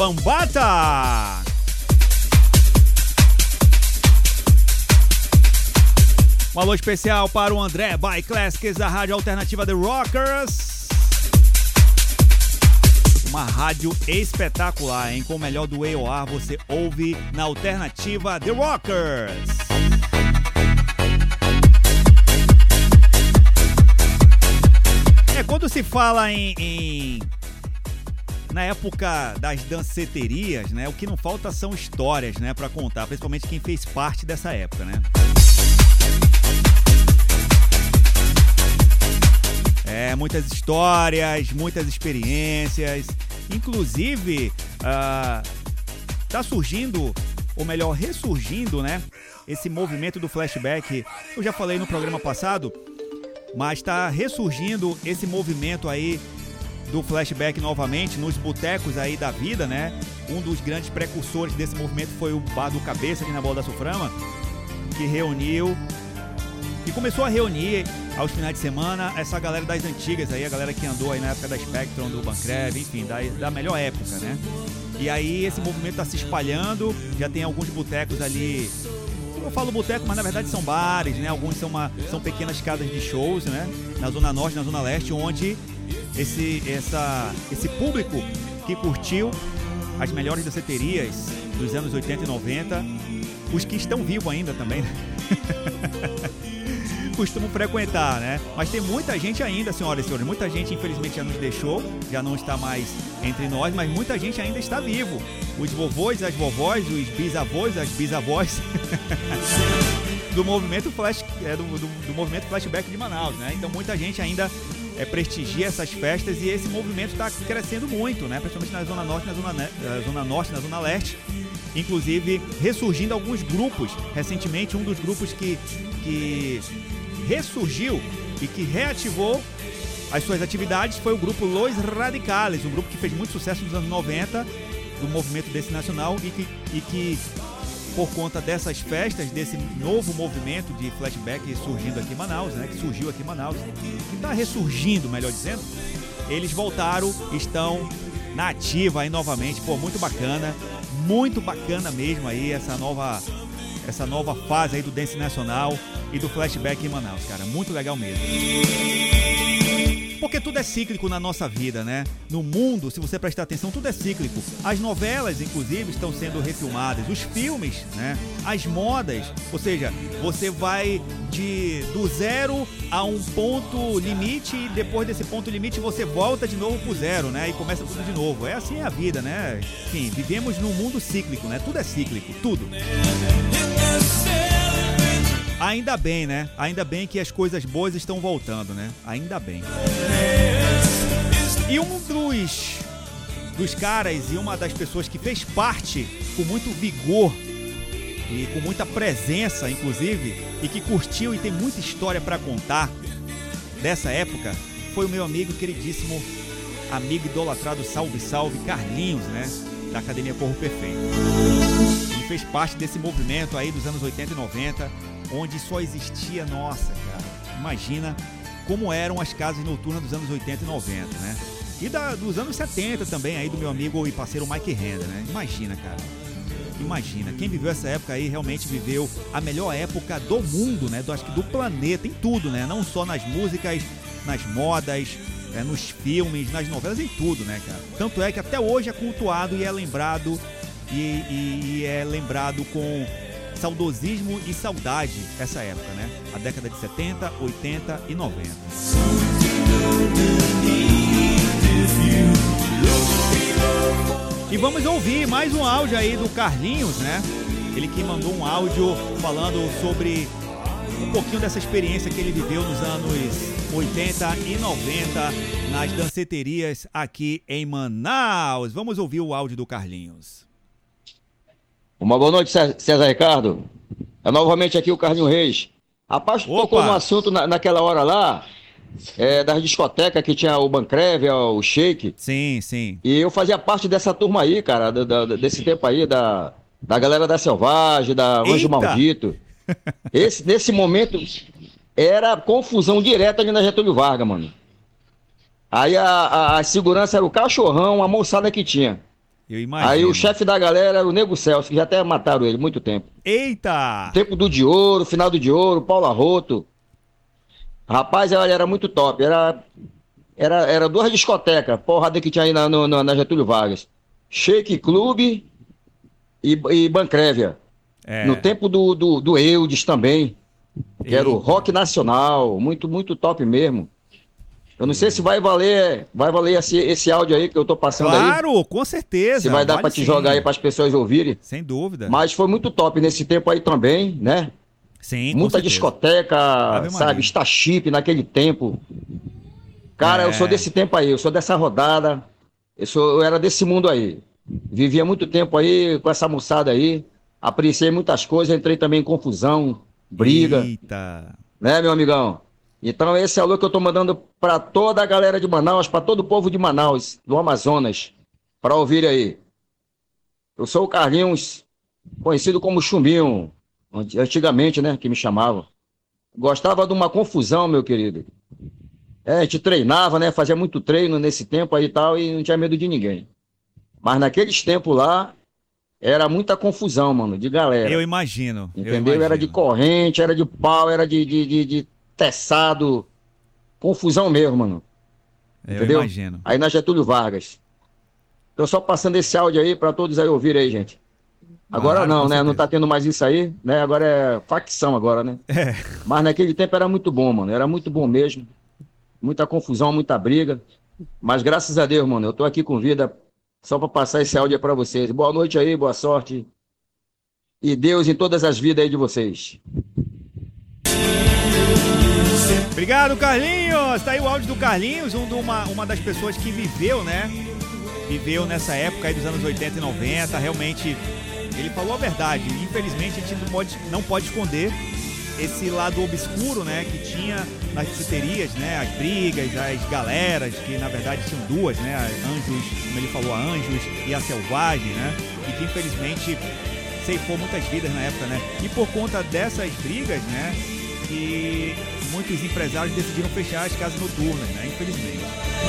Bambata. Um alô especial para o André by Classics da rádio alternativa The Rockers. Uma rádio espetacular, hein? Com o melhor do A O R você ouve na alternativa The Rockers. É, quando se fala em, em na época das danceterias, né, o que não falta são histórias, né, para contar, principalmente quem fez parte dessa época, né? É, muitas histórias, muitas experiências, inclusive uh, tá surgindo, ou melhor, ressurgindo, né? Esse movimento do flashback. Eu já falei no programa passado, mas tá ressurgindo esse movimento aí do flashback novamente nos botecos aí da vida, né? Um dos grandes precursores desse movimento foi o Bar do Cabeça aqui na Bola da Suframa, que reuniu, que começou a reunir aos finais de semana essa galera das antigas aí, a galera que andou aí na época da Spectrum, do Bancrev, enfim, da, da melhor época, né? E aí esse movimento tá se espalhando, já tem alguns botecos ali. Eu falo boteco, mas na verdade são bares, né? Alguns são, uma, são pequenas casas de shows, né? Na Zona Norte, na Zona Leste, onde esse, essa, esse público que curtiu as melhores danceterias dos anos oitenta e noventa, os que estão vivos ainda também, né? Costumam frequentar, né? Mas tem muita gente ainda, senhoras e senhores, muita gente infelizmente já nos deixou, já não está mais entre nós, mas muita gente ainda está vivo. Os vovôs, as vovós, os bisavós, as bisavós do movimento flash, é, do, do, do movimento flashback de Manaus, né? Então muita gente ainda é, prestigia essas festas e esse movimento está crescendo muito, né? Principalmente na Zona Norte, na Zona, na Zona Norte, na Zona Leste. Inclusive ressurgindo alguns grupos. Recentemente um dos grupos que, que ressurgiu e que reativou as suas atividades foi o grupo Los Radicales, um grupo que fez muito sucesso nos anos noventa, do movimento desse nacional e que, e que por conta dessas festas, desse novo movimento de flashback surgindo aqui em Manaus, né, que surgiu aqui em Manaus, que está ressurgindo, melhor dizendo, eles voltaram, estão na ativa aí novamente, pô, muito bacana, muito bacana mesmo aí essa nova, essa nova fase aí do dance nacional e do flashback em Manaus, cara, muito legal mesmo. Porque tudo é cíclico na nossa vida, né? No mundo, se você prestar atenção, tudo é cíclico. As novelas, inclusive, estão sendo refilmadas. Os filmes, né? As modas. Ou seja, você vai de, do zero a um ponto limite e depois desse ponto limite você volta de novo pro zero, né? E começa tudo de novo. É assim a vida, né? Enfim, vivemos num mundo cíclico, né? Tudo é cíclico, tudo. Ainda bem, né? Ainda bem que as coisas boas estão voltando, né? Ainda bem. E um dos, dos caras e uma das pessoas que fez parte com muito vigor e com muita presença, inclusive, e que curtiu e tem muita história para contar dessa época, foi o meu amigo queridíssimo, amigo idolatrado, salve, salve, Carlinhos, né? Da Academia Corpo Perfeito. Ele fez parte desse movimento aí dos anos oitenta e noventa, onde só existia, nossa, cara, imagina como eram as casas noturnas dos anos oitenta e noventa, né? E da, dos anos setenta também, aí do meu amigo e parceiro Mike Renda, né? Imagina, cara, imagina, quem viveu essa época aí realmente viveu a melhor época do mundo, né? Do, acho que do planeta, em tudo, né? Não só nas músicas, nas modas, é, nos filmes, nas novelas, em tudo, né, cara? Tanto é que até hoje é cultuado e é lembrado, e, e, e é lembrado com saudosismo e saudade essa época, né? A década de setenta, oitenta e noventa. E vamos ouvir mais um áudio aí do Carlinhos, né? Ele que mandou um áudio falando sobre um pouquinho dessa experiência que ele viveu nos anos oitenta e noventa nas danceterias aqui em Manaus. Vamos ouvir o áudio do Carlinhos. Uma boa noite, César Ricardo. É novamente aqui o Carlinhos Reis. Rapaz, tu tocou no assunto na, naquela hora lá, é, das discotecas que tinha o Bancrev, o Shake. Sim, sim. E eu fazia parte dessa turma aí, cara, da, da, desse tempo aí, da, da galera da Selvagem, da Anjo Eita! Maldito. Esse, nesse momento, era confusão direta ali na Getúlio Vargas, mano. Aí a, a, a segurança era o cachorrão, a moçada que tinha. Eu imagino. Aí o chefe da galera era o Nego Celso, que já até mataram ele muito tempo. Eita! Tempo do de ouro, final do de ouro, Paulo Arroto. Rapaz, olha, era muito top. Era, era, era duas discotecas, porrada que tinha aí na, no, na Getúlio Vargas. Shake Club e, e Bancrévia. É. No tempo do, do, do Eudes também, que era o rock nacional, muito, muito top mesmo. Eu não sei se vai valer, vai valer esse, esse áudio aí que eu tô passando claro, aí. Claro, com certeza. Se vai dar vale pra te sim. jogar aí pras pessoas ouvirem. Sem dúvida. Mas foi muito top nesse tempo aí também, né? Sim, com muita certeza. discoteca, Ave sabe? Maria. Starship naquele tempo. Cara, É. eu sou desse tempo aí, eu sou dessa rodada. Eu, sou, eu era desse mundo aí. Vivia muito tempo aí com essa moçada aí. Apreciei muitas coisas, entrei também em confusão, briga. Eita. Né, meu amigão? Então esse alô que eu tô mandando pra toda a galera de Manaus, pra todo o povo de Manaus, do Amazonas, pra ouvir aí. Eu sou o Carlinhos, conhecido como Chumbinho, antigamente, né, que me chamavam. Gostava de uma confusão, meu querido. É, a gente treinava, né, fazia muito treino nesse tempo aí e tal, e não tinha medo de ninguém. Mas naqueles tempos lá, era muita confusão, mano, de galera. Eu imagino. eu Entendeu? imagino. Era de corrente, era de pau, era de, de, de, de teçado. Confusão mesmo, mano. Eu Entendeu? imagino. Aí na Getúlio Vargas. Tô só passando esse áudio aí pra todos aí ouvirem aí, gente. Agora Claro, não, com né? Não certeza. tá tendo mais isso aí, né? Agora é facção agora, né? É. Mas naquele tempo era muito bom, mano. Era muito bom mesmo. Muita confusão, muita briga. Mas graças a Deus, mano, eu tô aqui com vida só pra passar esse áudio aí pra vocês. Boa noite aí, boa sorte. E Deus em todas as vidas aí de vocês. Obrigado, Carlinhos. Tá aí o áudio do Carlinhos, um de uma, uma das pessoas que viveu, né? Viveu nessa época aí dos anos oitenta e noventa. Realmente, ele falou a verdade. Infelizmente, a gente não pode, não pode esconder esse lado obscuro, né? Que tinha nas disseterias, né? As brigas, as galeras, que na verdade tinham duas, né? A Anjos, como ele falou, a Anjos e a Selvagem, né? E que infelizmente ceifou muitas vidas na época, né? E por conta dessas brigas, né? Que muitos empresários decidiram fechar as casas noturnas, né? Infelizmente.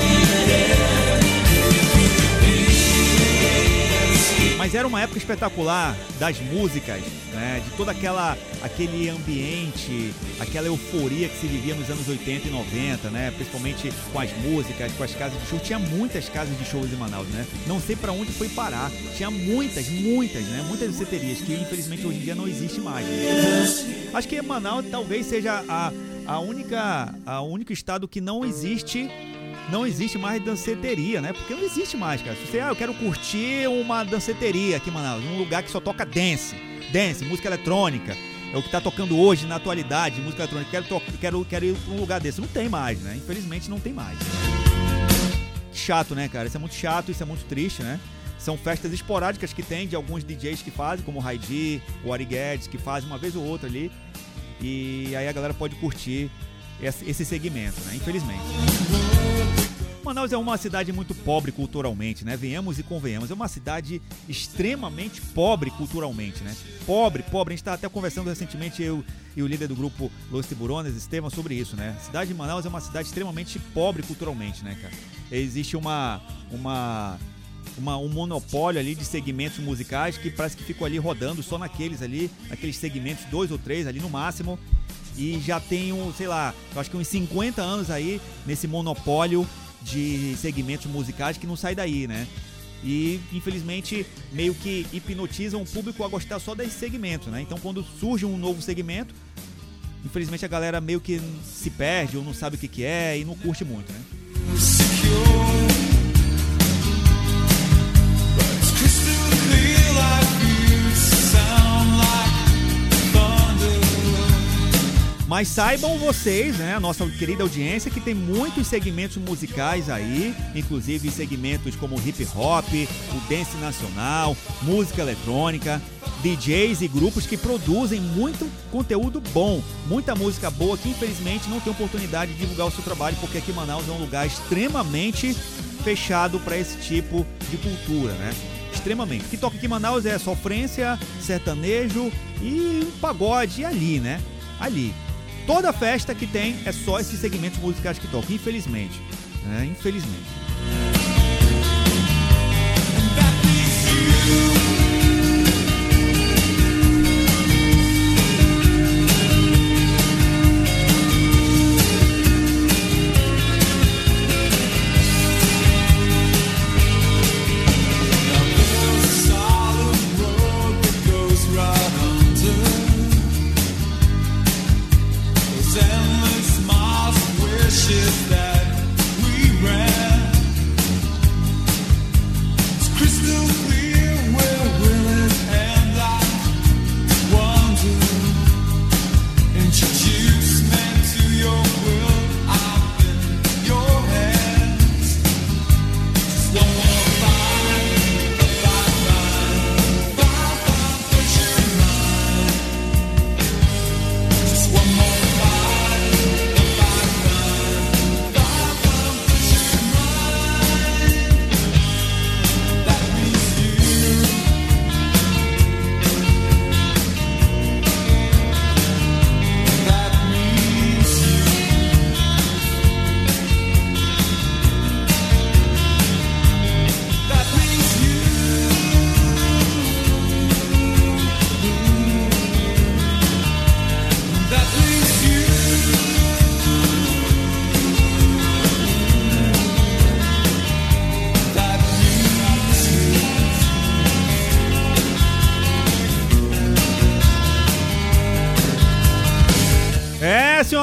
Mas era uma época espetacular das músicas, né? De todo aquela, aquele ambiente, aquela euforia que se vivia nos anos oitenta e noventa, né? Principalmente com as músicas, com as casas de show. Tinha muitas casas de shows em Manaus, né? Não sei pra onde foi parar. Tinha muitas, muitas, né? Muitas danceterias que infelizmente hoje em dia não existe mais, né? Acho que Manaus talvez seja a, a única, a único estado que não existe não existe mais danceteria, né? Porque não existe mais, cara. Se você, ah, eu quero curtir uma danceteria aqui em Manaus, um lugar que só toca dance, dance, música eletrônica, é o que tá tocando hoje na atualidade, música eletrônica, quero, to- quero, quero ir pra um lugar desse. Não tem mais, né? Infelizmente não tem mais. Chato, né, cara? Isso é muito chato, isso é muito triste, né? São festas esporádicas que tem de alguns D Js que fazem, como o Raidi, o Ari Guedes, que fazem uma vez ou outra ali. E aí a galera pode curtir esse, esse segmento, né? Infelizmente. Manaus é uma cidade muito pobre culturalmente, né? Venhamos e convenhamos. É uma cidade extremamente pobre culturalmente, né? Pobre, pobre. A gente tá até conversando recentemente, eu e o líder do grupo Los Tiburones, Estevam, sobre isso, né? A cidade de Manaus é uma cidade extremamente pobre culturalmente, né, cara? Existe uma... uma Uma, um monopólio ali de segmentos musicais que parece que ficam ali rodando só naqueles ali, naqueles segmentos, dois ou três ali no máximo, e já tem, um, sei lá, eu acho que uns cinquenta anos aí nesse monopólio de segmentos musicais que não sai daí, né? E infelizmente meio que hipnotizam o público a gostar só desse segmento, né? Então quando surge um novo segmento, infelizmente a galera meio que se perde ou não sabe o que que é e não curte muito, né? Mas saibam vocês, né, a nossa querida audiência, que tem muitos segmentos musicais aí, inclusive segmentos como hip hop, o dance nacional, música eletrônica, D Js e grupos que produzem muito conteúdo bom, muita música boa que infelizmente não tem oportunidade de divulgar o seu trabalho, porque aqui em Manaus é um lugar extremamente fechado para esse tipo de cultura, né? Extremamente. O que toca aqui em Manaus é sofrência, sertanejo e um pagode ali, né? Ali. Toda festa que tem é só esses segmentos musicais que tocam, infelizmente. É, infelizmente. Crystal clear where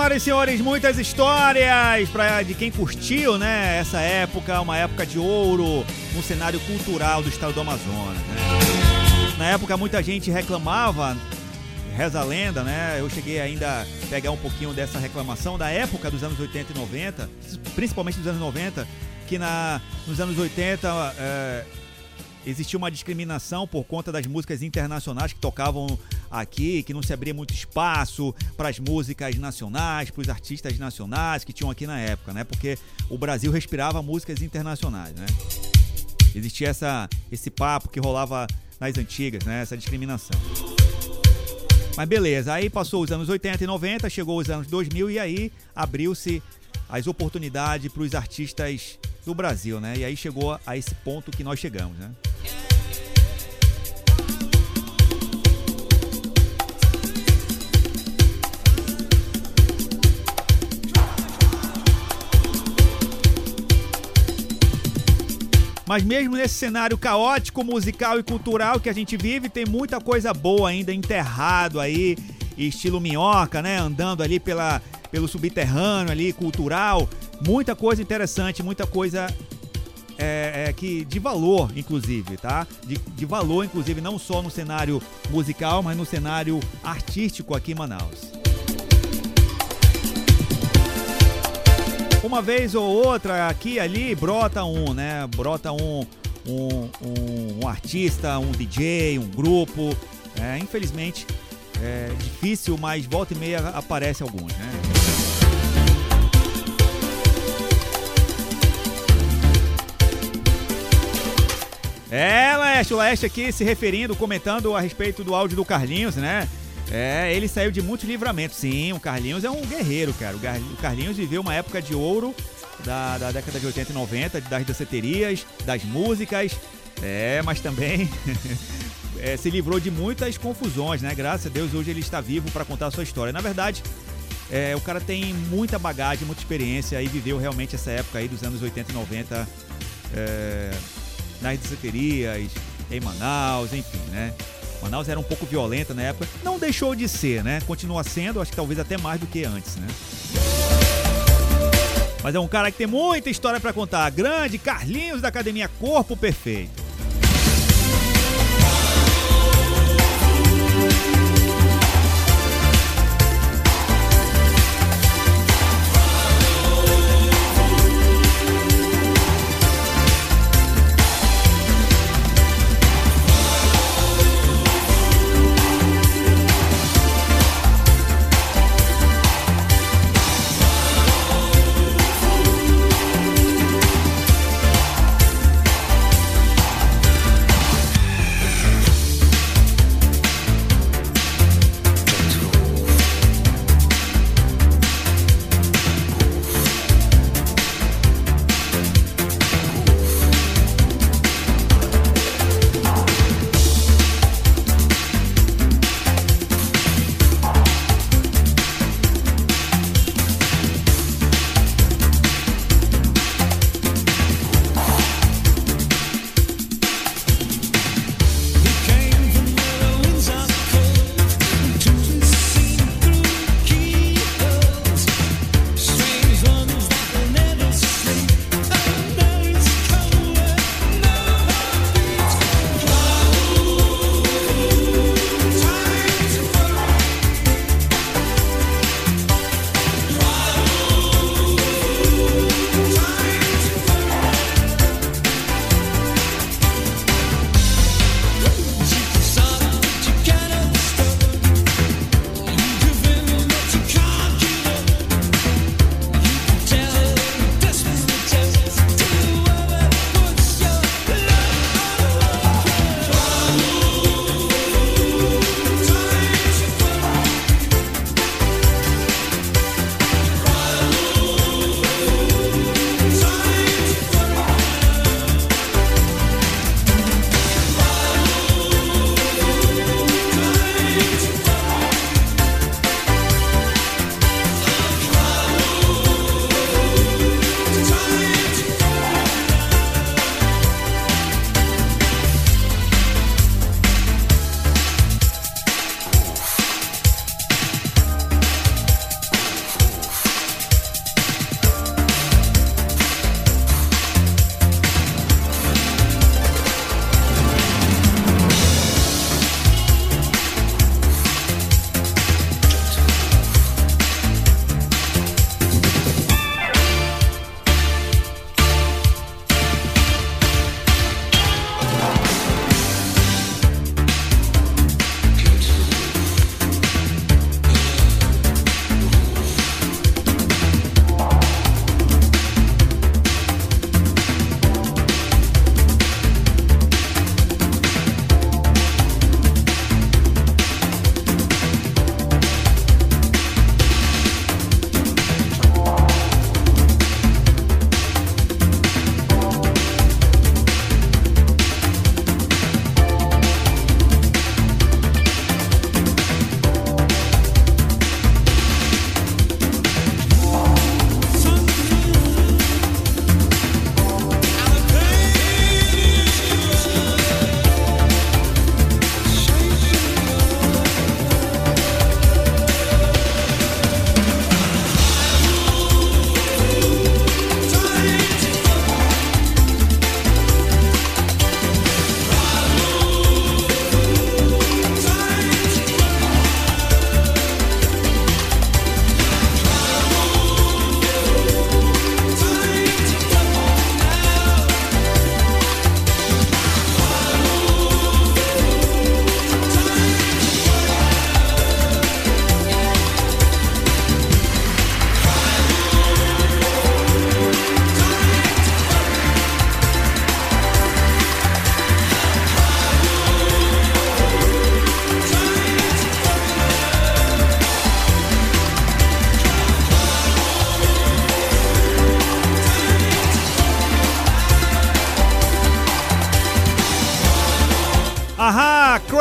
Senhoras e senhores, muitas histórias pra, de quem curtiu, né, essa época, uma época de ouro no cenário cultural do estado do Amazonas, né? Na época muita gente reclamava, reza a lenda, né? Eu cheguei ainda a pegar um pouquinho dessa reclamação da época dos anos oitenta e noventa, principalmente dos anos noventa, que na, nos anos oitenta é, existia uma discriminação por conta das músicas internacionais que tocavam aqui, que não se abria muito espaço para as músicas nacionais, para os artistas nacionais que tinham aqui na época, né? Porque o Brasil respirava músicas internacionais, né? Existia essa, esse papo que rolava nas antigas, né? Essa discriminação. Mas beleza, aí passou os anos oitenta e noventa, chegou os anos dois mil e aí abriu-se as oportunidades para os artistas do Brasil, né? E aí chegou a esse ponto que nós chegamos, né? Mas mesmo nesse cenário caótico, musical e cultural que a gente vive, tem muita coisa boa ainda enterrado aí, estilo minhoca, né? Andando ali pela, pelo subterrâneo ali, cultural. Muita coisa interessante, muita coisa é, é, que, de valor, inclusive, tá? De, de valor, inclusive, não só no cenário musical, mas no cenário artístico aqui em Manaus. Uma vez ou outra, aqui e ali, brota um, né? Brota um, um, um, um artista, um D J, um grupo. É, infelizmente, é difícil, mas volta e meia aparece alguns, né? É, Laeste, o Laeste aqui se referindo, comentando a respeito do áudio do Carlinhos, né? É, ele saiu de muitos livramentos. Sim, o Carlinhos é um guerreiro, cara. O Carlinhos viveu uma época de ouro da, da década de oitenta e noventa, das danceterias, das músicas. É, mas também é, se livrou de muitas confusões, né? Graças a Deus, hoje ele está vivo para contar a sua história. Na verdade, é, o cara tem muita bagagem, muita experiência e viveu realmente essa época aí dos anos oitenta e noventa é, nas danceterias, em Manaus, enfim, né? Manaus era um pouco violenta na época, não deixou de ser, né? Continua sendo, acho que talvez até mais do que antes, né? Mas é um cara que tem muita história pra contar. Grande Carlinhos da Academia Corpo Perfeito.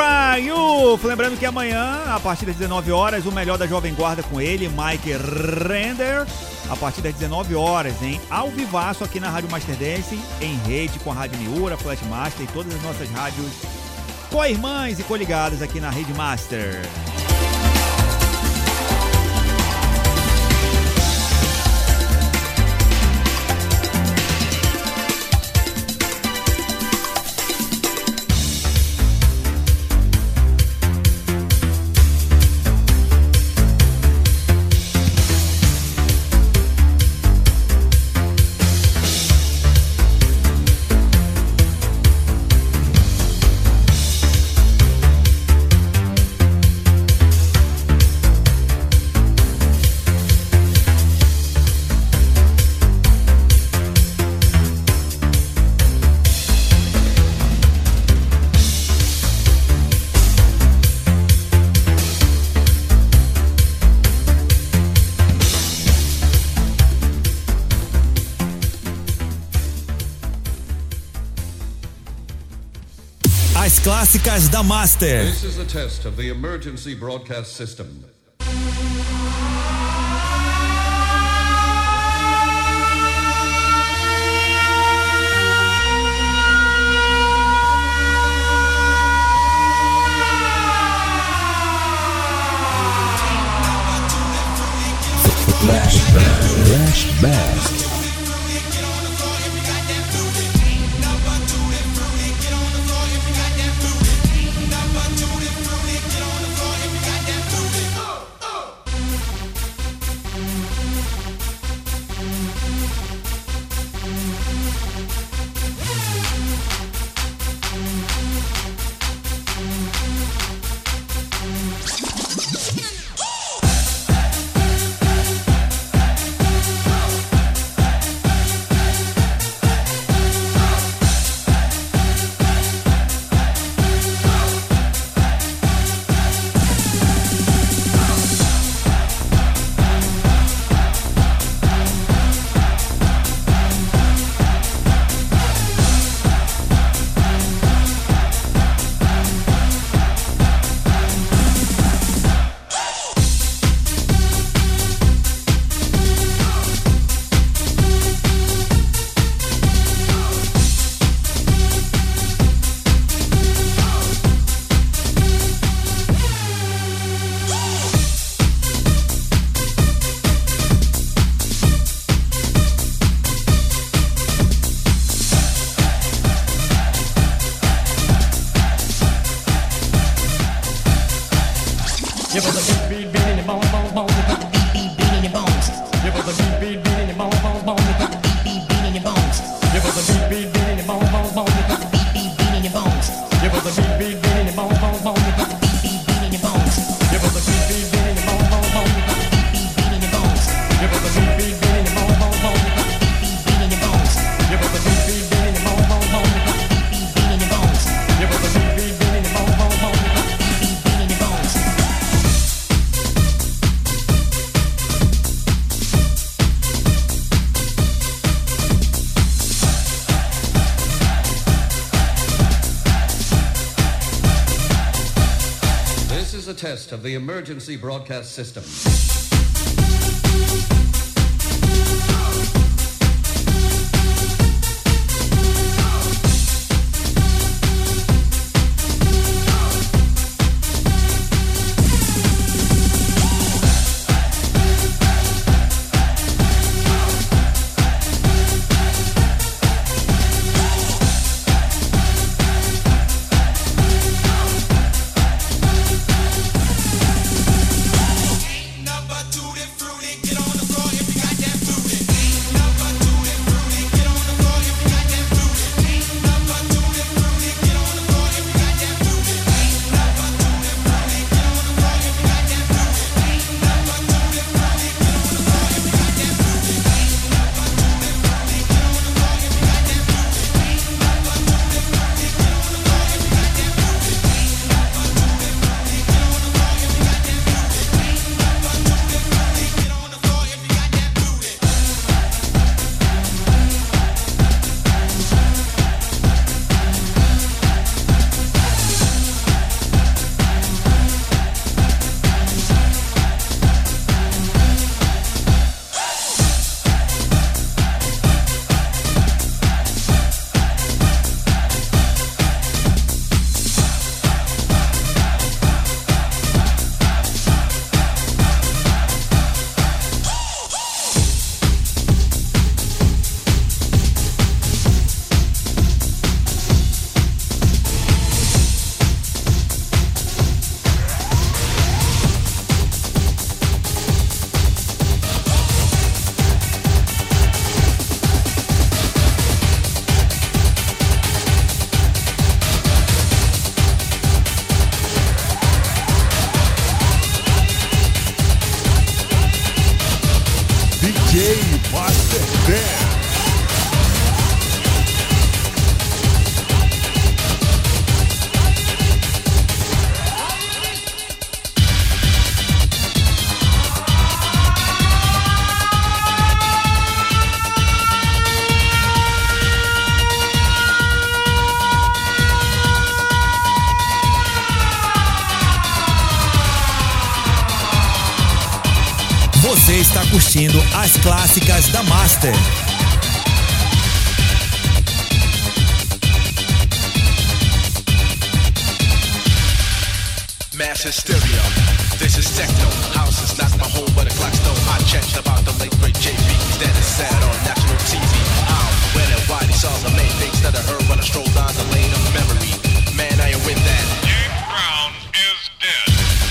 Cry You. Lembrando que amanhã, a partir das dezenove horas, o melhor da Jovem Guarda com ele, Mike Render. A partir das dezenove horas, hein? Ao vivaço aqui na Rádio Master Dance, em rede com a Rádio Miura, Flash Master e todas as nossas rádios co-irmãs e coligadas aqui na Rede Master. As clássicas da Master. This is a test of the emergency broadcast system. Flashback. Flashback. Test of the emergency broadcast system. Number Você está curtindo as clássicas da Master. Mass hysteria. This is techno. House is not my home, but a clock stone. I checked about the late great J B. That is sad on national T V. How, when, and why these songs are made. Things that I heard when I strolled down the lane of memory. Man, I am with that. James Brown is dead.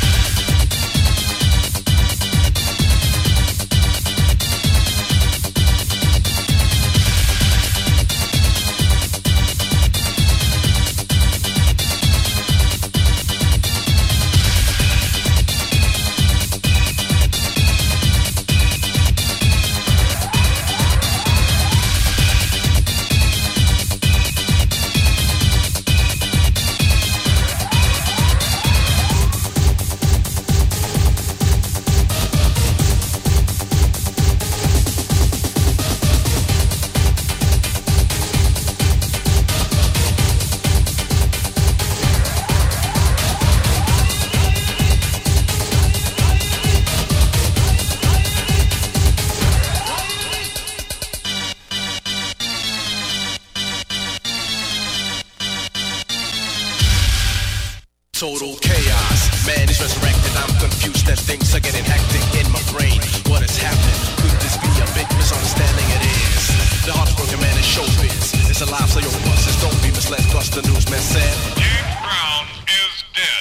Total chaos, man is resurrected. I'm confused that things are getting hectic in my brain. What is happening? Could this be a big misunderstanding? It is. The heartbroken man is showbiz. It's alive, so your buses don't be misled. Cause the newsman said James Brown is dead.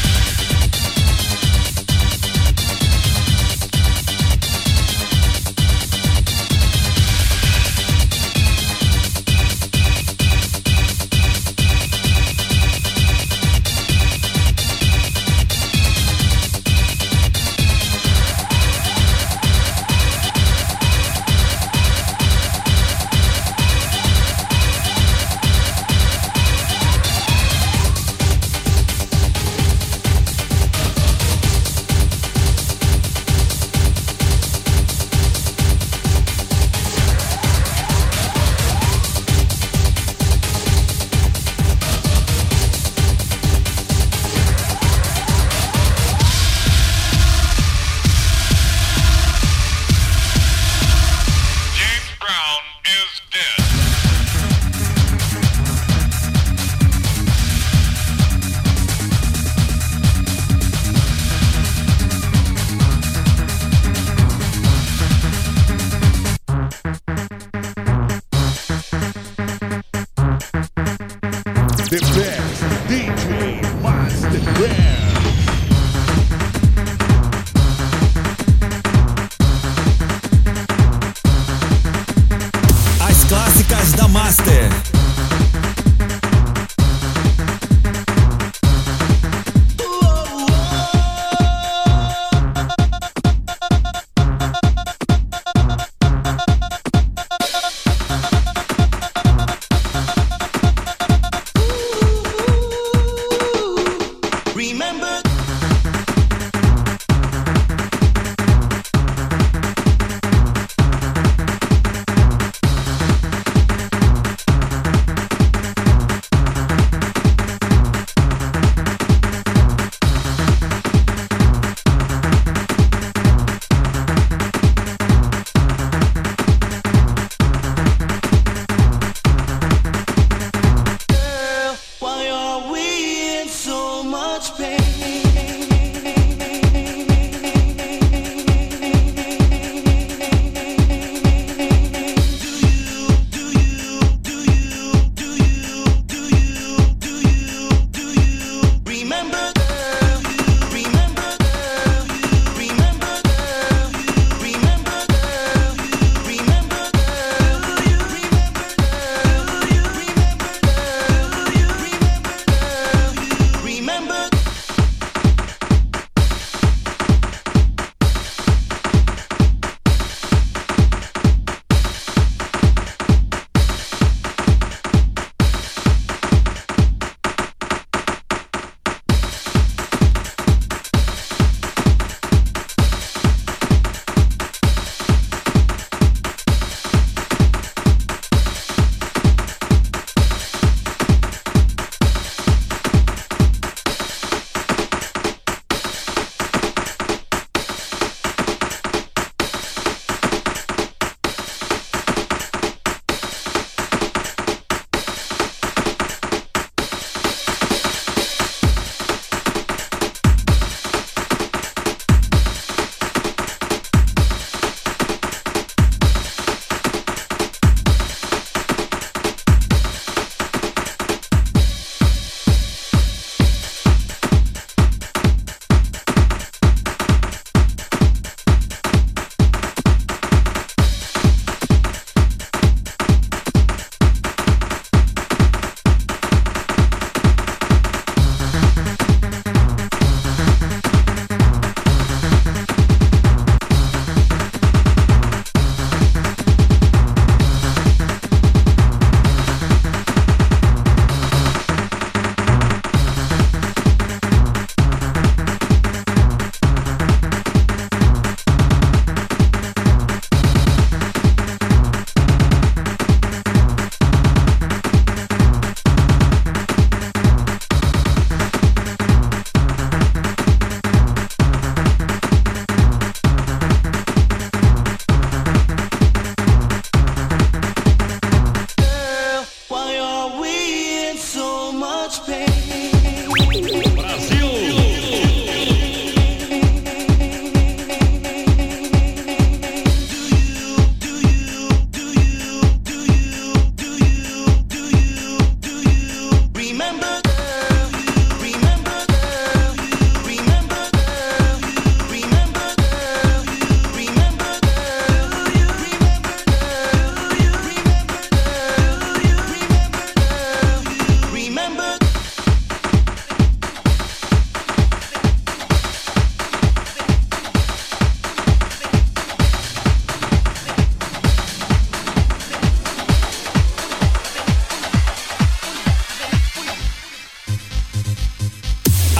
The best D J Master Brand. As clássicas da Master.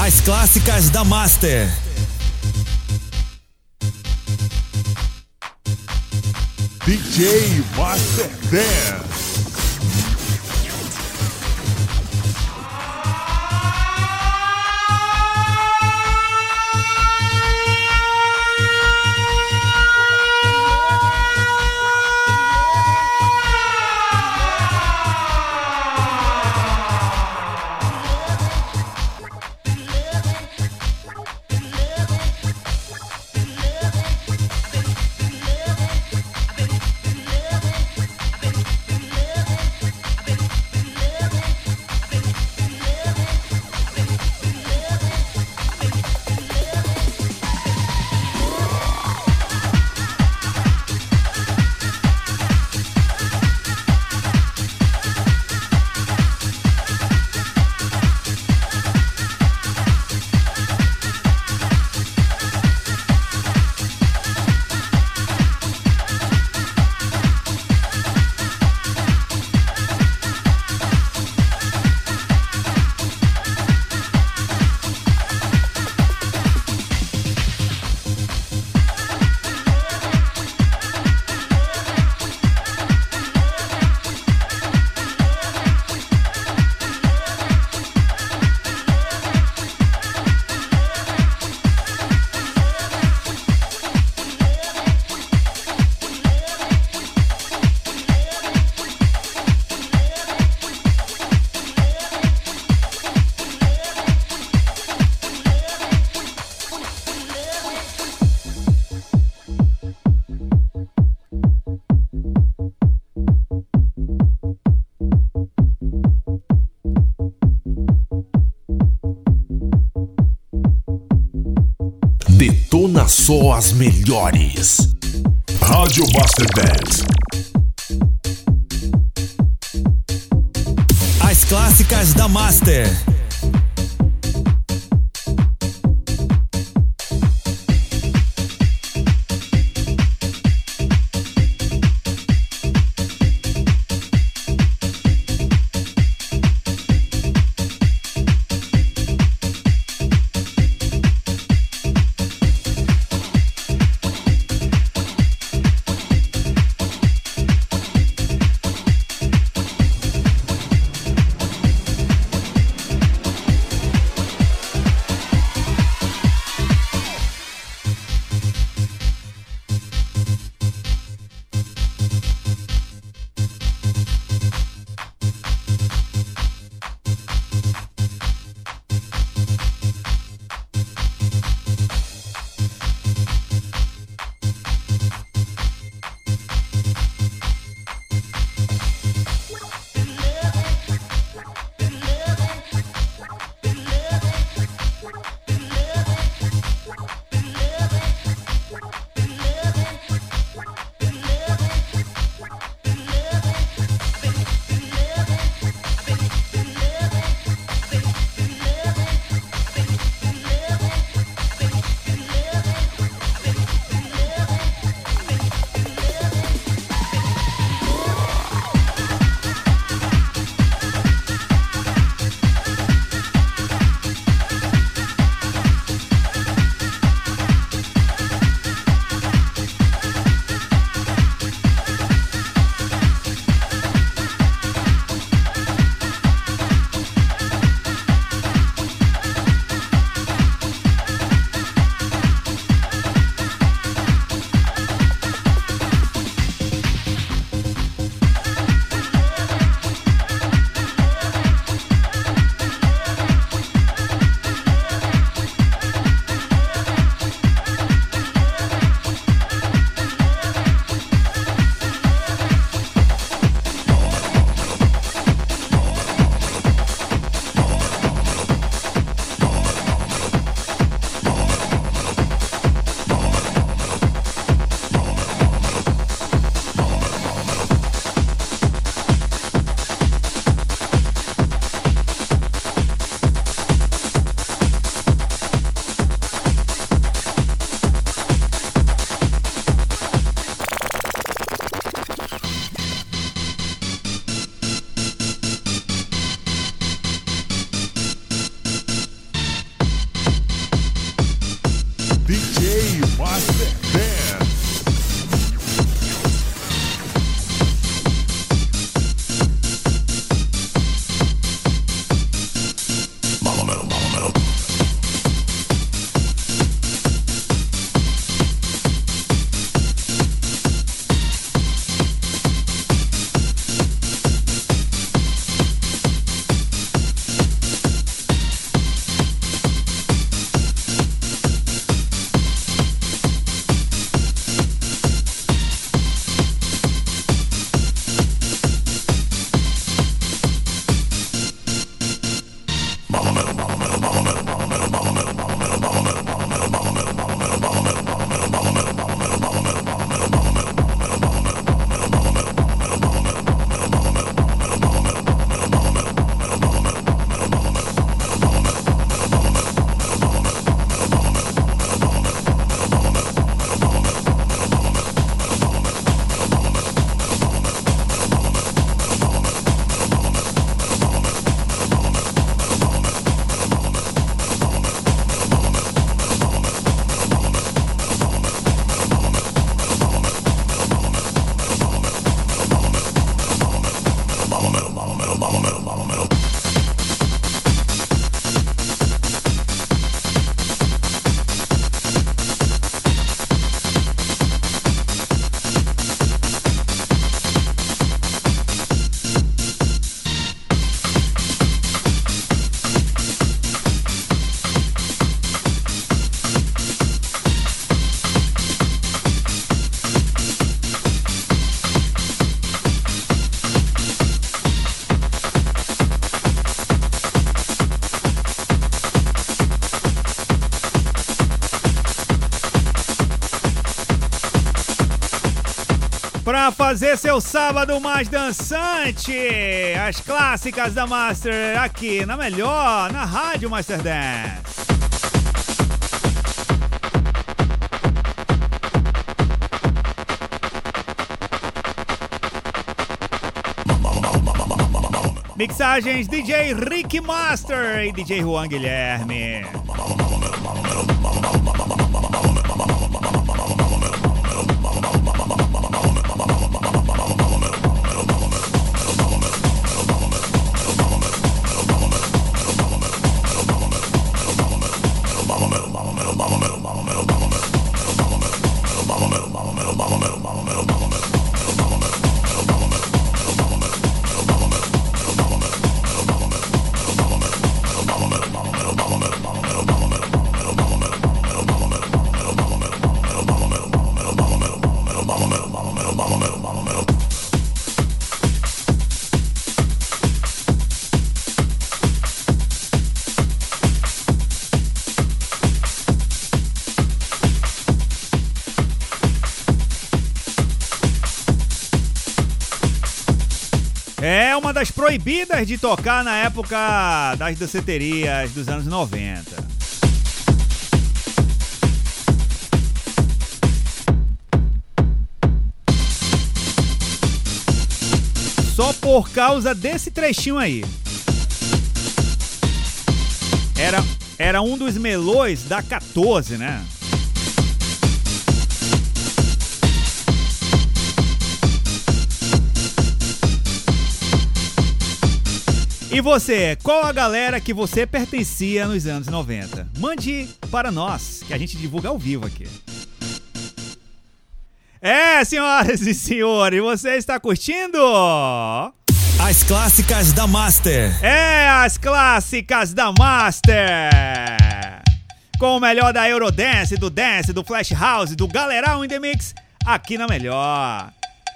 As clássicas da Master. D J Master Dance. Detona só as melhores. Rádio Master Dance. As clássicas da Master. Master Dance. Pra fazer seu sábado mais dançante, as clássicas da Master aqui na melhor, na Rádio Master Dance. Mixagens D J Rick Master e D J Juan Guilherme. É uma das proibidas de tocar na época das danceterias dos anos noventa. Só por causa desse trechinho aí. Era, era um dos melôs da quatorze, né? E você, qual a galera que você pertencia nos anos noventa? Mande para nós, que a gente divulga ao vivo aqui. É, senhoras e senhores, você está curtindo? As clássicas da Master. É, as clássicas da Master. Com o melhor da Eurodance, do Dance, do Flash House, do Galerão in the Mix, aqui na melhor.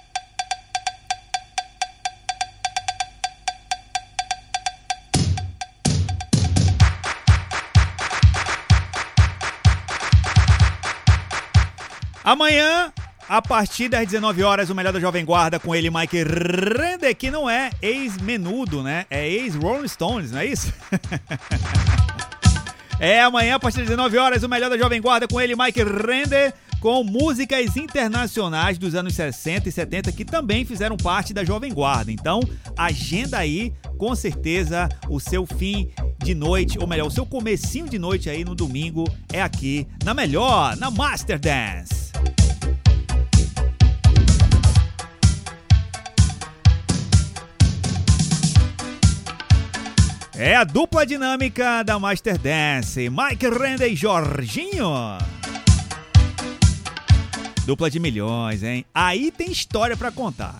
Amanhã, a partir das dezenove horas, o melhor da Jovem Guarda com ele, Mike Render, que não é ex-menudo, né? É ex-Rolling Stones, não é isso? É, amanhã, a partir das dezenove horas, o melhor da Jovem Guarda com ele, Mike Render, com músicas internacionais dos anos sessenta e setenta que também fizeram parte da Jovem Guarda. Então, agenda aí, com certeza, o seu fim de noite, ou melhor, o seu comecinho de noite aí no domingo é aqui na melhor, na Master Dance. É a dupla dinâmica da Master Dance, Mike Renda e Jorginho. Dupla de milhões, hein? Aí tem história pra contar.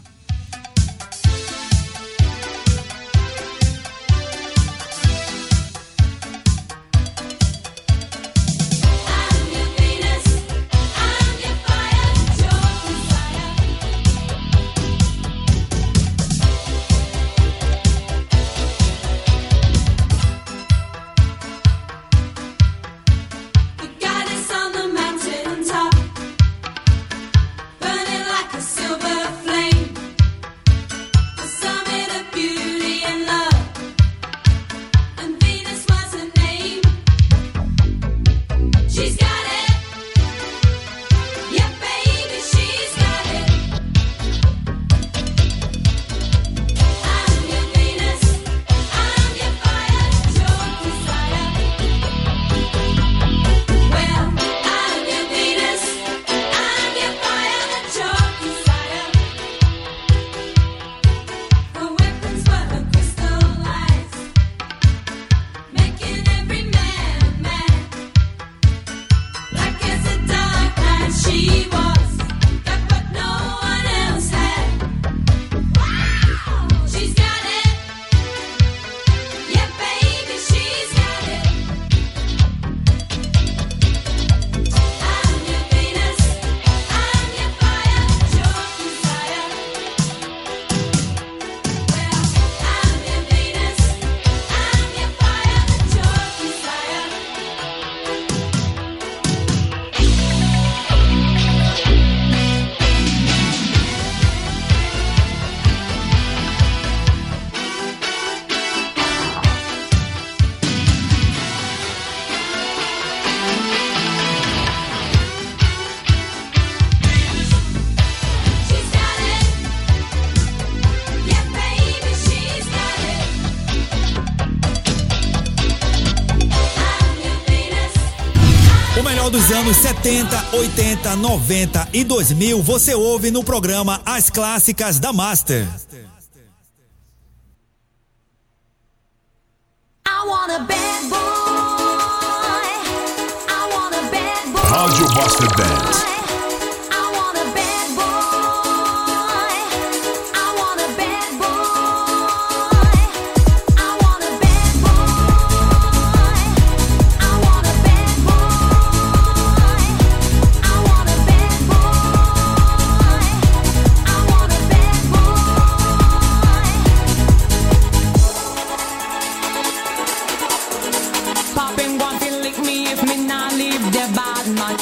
Dos anos setenta, oitenta, noventa e dois mil, você ouve no programa As Clássicas da Master. I want a bad boy. I want a bad boy. Rádio Master Dance. Popping one feel lick me if me not leave the bad man.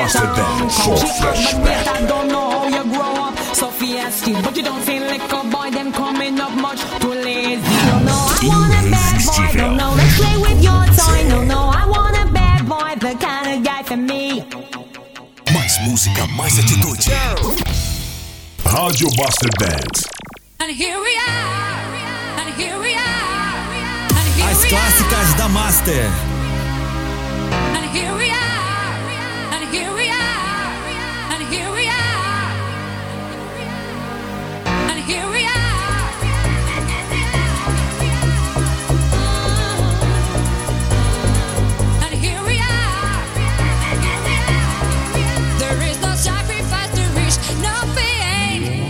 Buster Band. Só flashback. I don't know how you grow up so fiesty, but you don't seem like a boy. Them coming up much too lazy. No, no, I want a bad boy. No, no, let's play with your toy. No, no, I want a bad boy, the kind of guy for me. Mais música, mais atitude. Rádio Buster Band. And here we are. And here we are. And here As we clássicas da Master. And here we are. And here we are. And here we are. And here we are. And here we are. There is no sacrifice to reach no pain.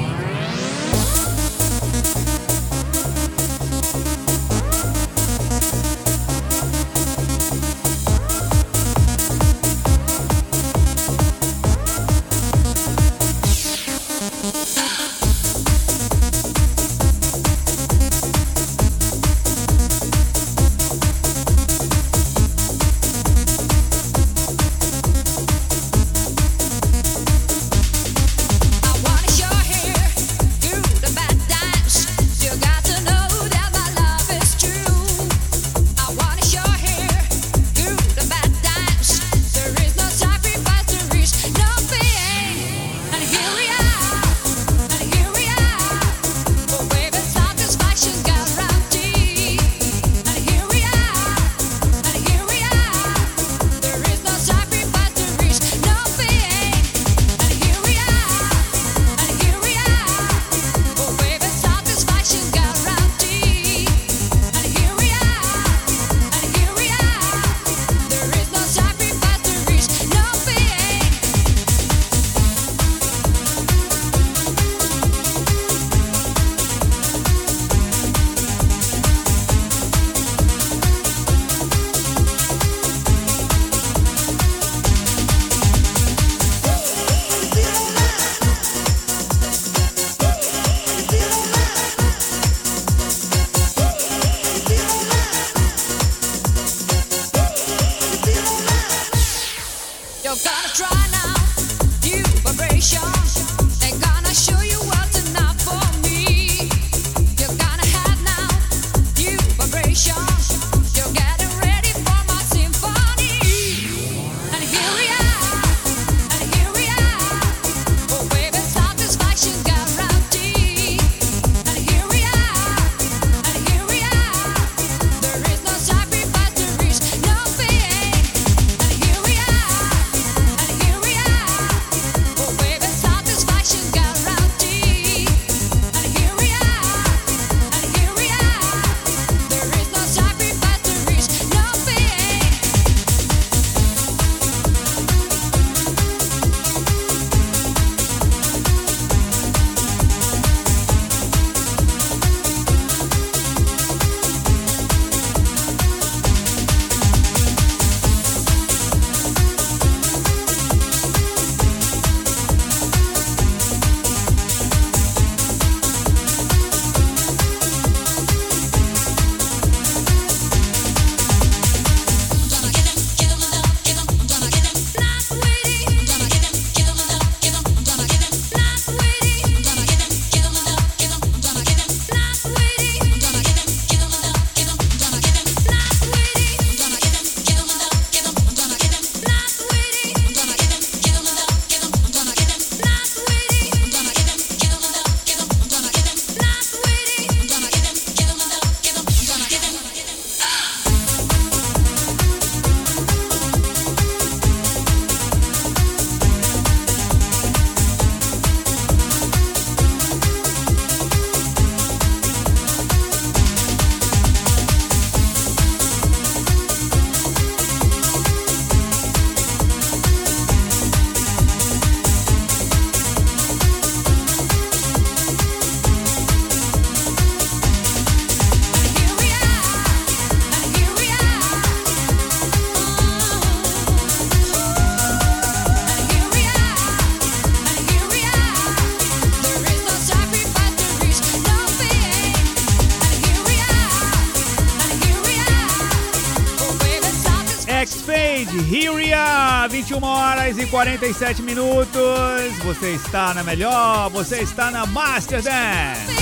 Hyria, vinte e uma horas e quarenta e sete minutos. Você está na melhor, você está na Master Dance.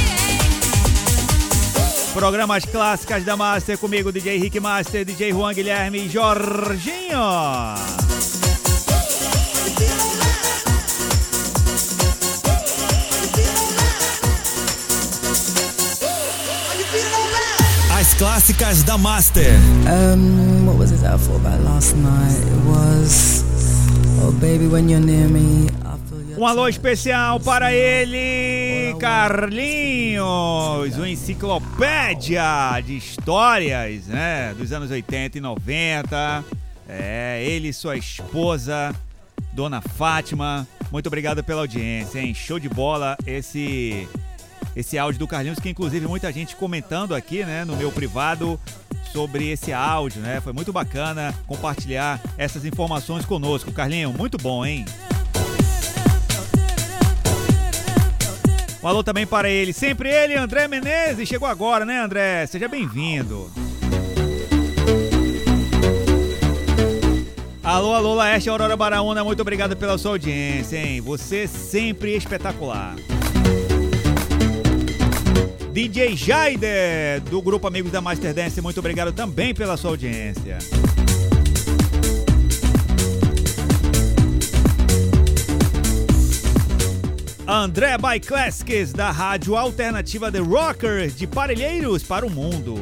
Programas clássicas da Master comigo, D J Rick Master, D J Juan Guilherme e Jorginho. As clássicas da Master. Um, what was it out for about last night? It was, oh baby, when you're near me. Um alô especial para ele, Carlinhos, uma enciclopédia de histórias, né, dos anos oitenta e noventa. É, ele e sua esposa, Dona Fátima. Muito obrigado pela audiência, hein? Show de bola esse, esse áudio do Carlinhos, que inclusive muita gente comentando aqui, né, no meu privado sobre esse áudio, né? Foi muito bacana compartilhar essas informações conosco. Carlinhos, muito bom, hein? Um alô também para ele, sempre ele, André Menezes, chegou agora, né, André? Seja bem-vindo. Alô, alô, Laeste Aurora Baraúna, muito obrigado pela sua audiência, hein? Você sempre espetacular. D J Jaider, do grupo Amigos da Master Dance, muito obrigado também pela sua audiência. André by Classics, da rádio alternativa The Rocker, de Parelheiros para o Mundo.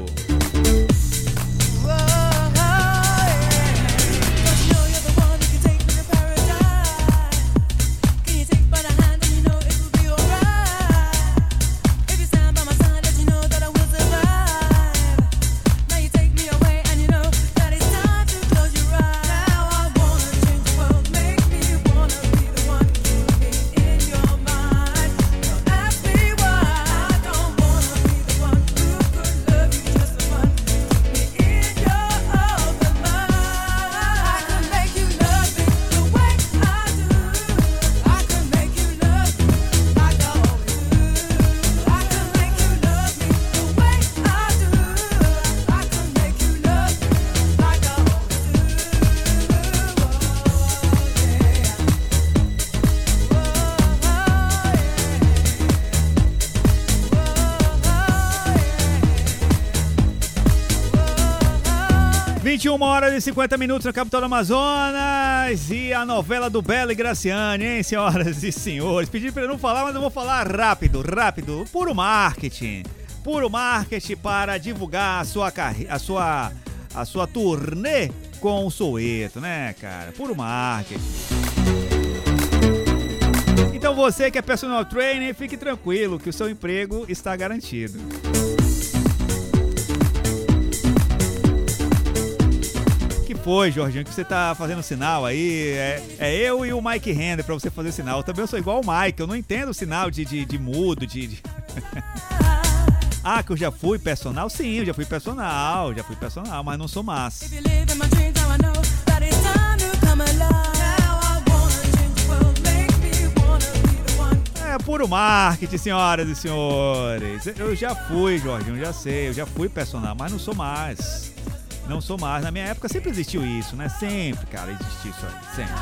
vinte e uma horas e cinquenta minutos na capital do Amazonas, e a novela do Belo e Graciane, hein, senhoras e senhores? Pedi para eu não falar, mas eu vou falar rápido, rápido. Puro marketing, puro marketing para divulgar a sua carre... a sua a sua turnê com o Soweto, né, cara? Puro marketing. Então você que é personal trainer, fique tranquilo que o seu emprego está garantido. Foi, Jorginho, que você tá fazendo sinal aí. É, é eu e o Mike Henry pra você fazer sinal. Eu também sou igual o Mike, eu não entendo sinal de, de, de mudo, de... de... Ah, que eu já fui personal? Sim, eu já fui personal, já fui personal, mas não sou massa. É puro marketing, senhoras e senhores. Eu já fui, Jorginho, já sei, eu já fui personal, mas não sou mais. Não sou mais. Na minha época sempre existiu isso, né? Sempre, cara, existiu isso aí. Sempre.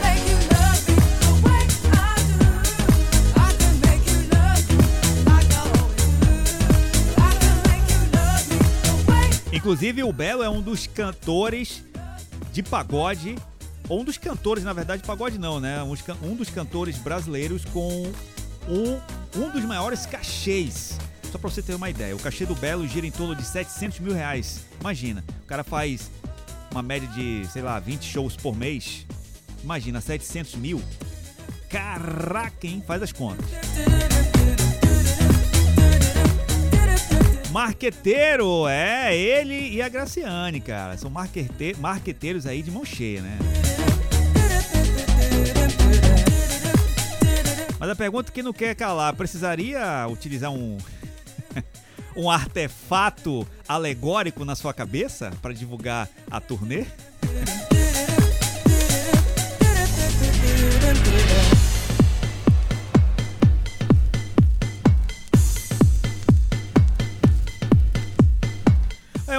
Inclusive, o Belo é um dos cantores de pagode, ou um dos cantores, na verdade, pagode não, né? Um dos cantores brasileiros com um, um dos maiores cachês. Só pra você ter uma ideia, o cachê do Belo gira em torno de setecentos mil reais. Imagina, o cara faz uma média de, sei lá, vinte shows por mês. Imagina, setecentos mil. Caraca, hein? Faz as contas. Marqueteiro, é, ele e a Graciane, cara. São marquete- marqueteiros aí de mão cheia, né? Mas a pergunta que não quer calar, precisaria utilizar um... um artefato alegórico na sua cabeça para divulgar a turnê?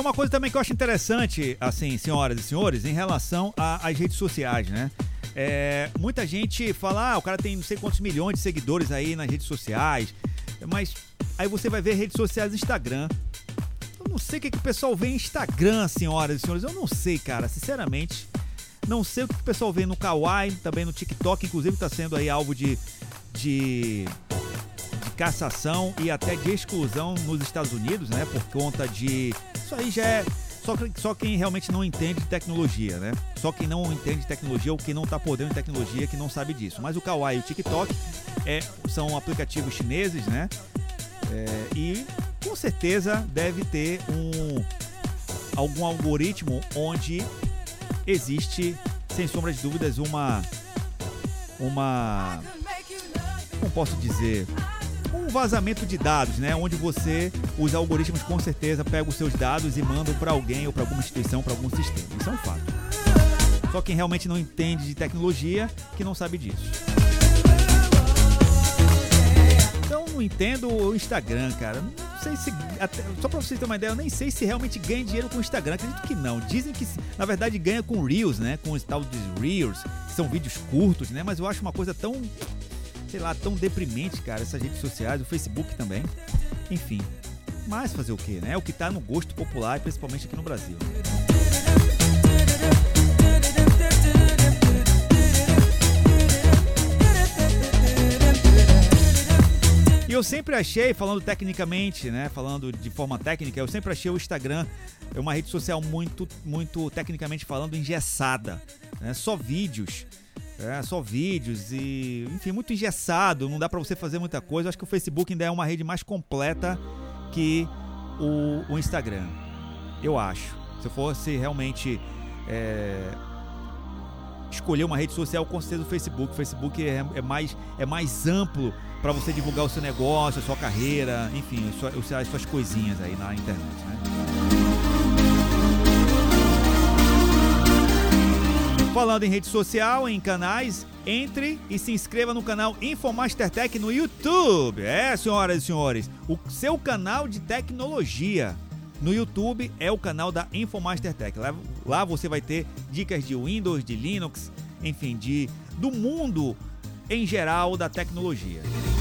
uma coisa também que eu acho interessante, assim, senhoras e senhores, em relação a- às redes sociais, né? É, muita gente fala, ah, o cara tem não sei quantos milhões de seguidores aí nas redes sociais, mas aí você vai ver redes sociais no Instagram. Eu não sei o que, que o pessoal vê em Instagram, senhoras e senhores, eu não sei, cara, sinceramente. Não sei o que o pessoal vê no Kawaii, também no TikTok, inclusive tá sendo aí alvo de, de, de cassação e até de exclusão nos Estados Unidos, né? Por conta de... Isso aí já é... Só, só quem realmente não entende de tecnologia, né? Só quem não entende de tecnologia ou quem não tá por dentro de tecnologia que não sabe disso. Mas o Kawaii e o TikTok é, são aplicativos chineses, né? É, e com certeza deve ter um, algum algoritmo onde existe, sem sombra de dúvidas, uma... Uma... Como posso dizer... Um vazamento de dados, né? Onde você, os algoritmos com certeza pegam os seus dados e mandam para alguém ou para alguma instituição, para algum sistema. Isso é um fato. Só quem realmente não entende de tecnologia que não sabe disso. Então não entendo o Instagram, cara. Não sei se... Até, só para vocês terem uma ideia, eu nem sei se realmente ganha dinheiro com o Instagram. Acredito que não. Dizem que, na verdade, ganha com Reels, né? Com os tal dos Reels, que são vídeos curtos, né? Mas eu acho uma coisa tão... sei lá, tão deprimente, cara, essas redes sociais, o Facebook também, enfim. Mas fazer o quê, né? É o que tá no gosto popular, principalmente aqui no Brasil. E eu sempre achei, falando tecnicamente, né, falando de forma técnica, eu sempre achei o Instagram uma rede social muito, muito, tecnicamente falando, engessada, né? Só vídeos. É, só vídeos e, enfim, muito engessado, não dá pra você fazer muita coisa. Eu acho que o Facebook ainda é uma rede mais completa que o, o Instagram, eu acho. Se eu fosse realmente é, escolher uma rede social, com certeza o Facebook. O Facebook é, é, mais, é mais amplo pra você divulgar o seu negócio, a sua carreira, enfim, as suas, as suas coisinhas aí na internet, né? Falando em rede social, em canais, entre e se inscreva no canal InfoMasterTech no YouTube. É, senhoras e senhores, o seu canal de tecnologia no YouTube é o canal da InfoMasterTech. Lá, lá você vai ter dicas de Windows, de Linux, enfim, de, do mundo em geral da tecnologia.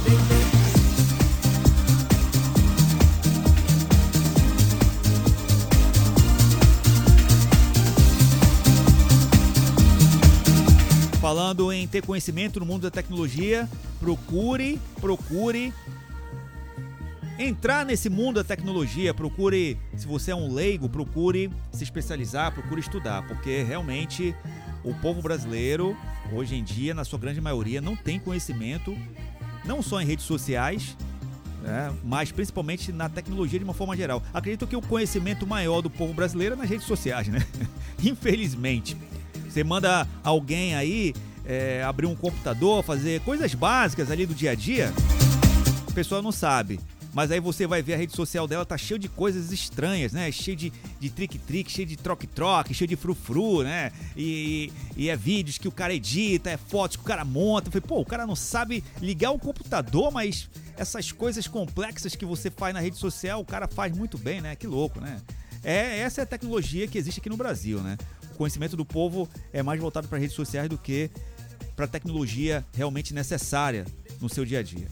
Falando em ter conhecimento no mundo da tecnologia, procure, procure entrar nesse mundo da tecnologia, procure, se você é um leigo, procure se especializar, procure estudar, porque realmente o povo brasileiro, hoje em dia, na sua grande maioria, não tem conhecimento, não só em redes sociais, né, mas principalmente na tecnologia de uma forma geral. Acredito que o conhecimento maior do povo brasileiro é nas redes sociais, né? Infelizmente. Você manda alguém aí é, abrir um computador, fazer coisas básicas ali do dia a dia, a pessoa não sabe. Mas aí você vai ver a rede social dela, tá cheio de coisas estranhas, né? Cheio de, de trick-trick, cheio de troque-troque, cheio de frufru, né? E, e é vídeos que o cara edita, é fotos que o cara monta. Eu falei, pô, o cara não sabe ligar o computador, mas essas coisas complexas que você faz na rede social, o cara faz muito bem, né? Que louco, né? É, essa é a tecnologia que existe aqui no Brasil, né? O conhecimento do povo é mais voltado para redes sociais do que para tecnologia realmente necessária no seu dia a dia.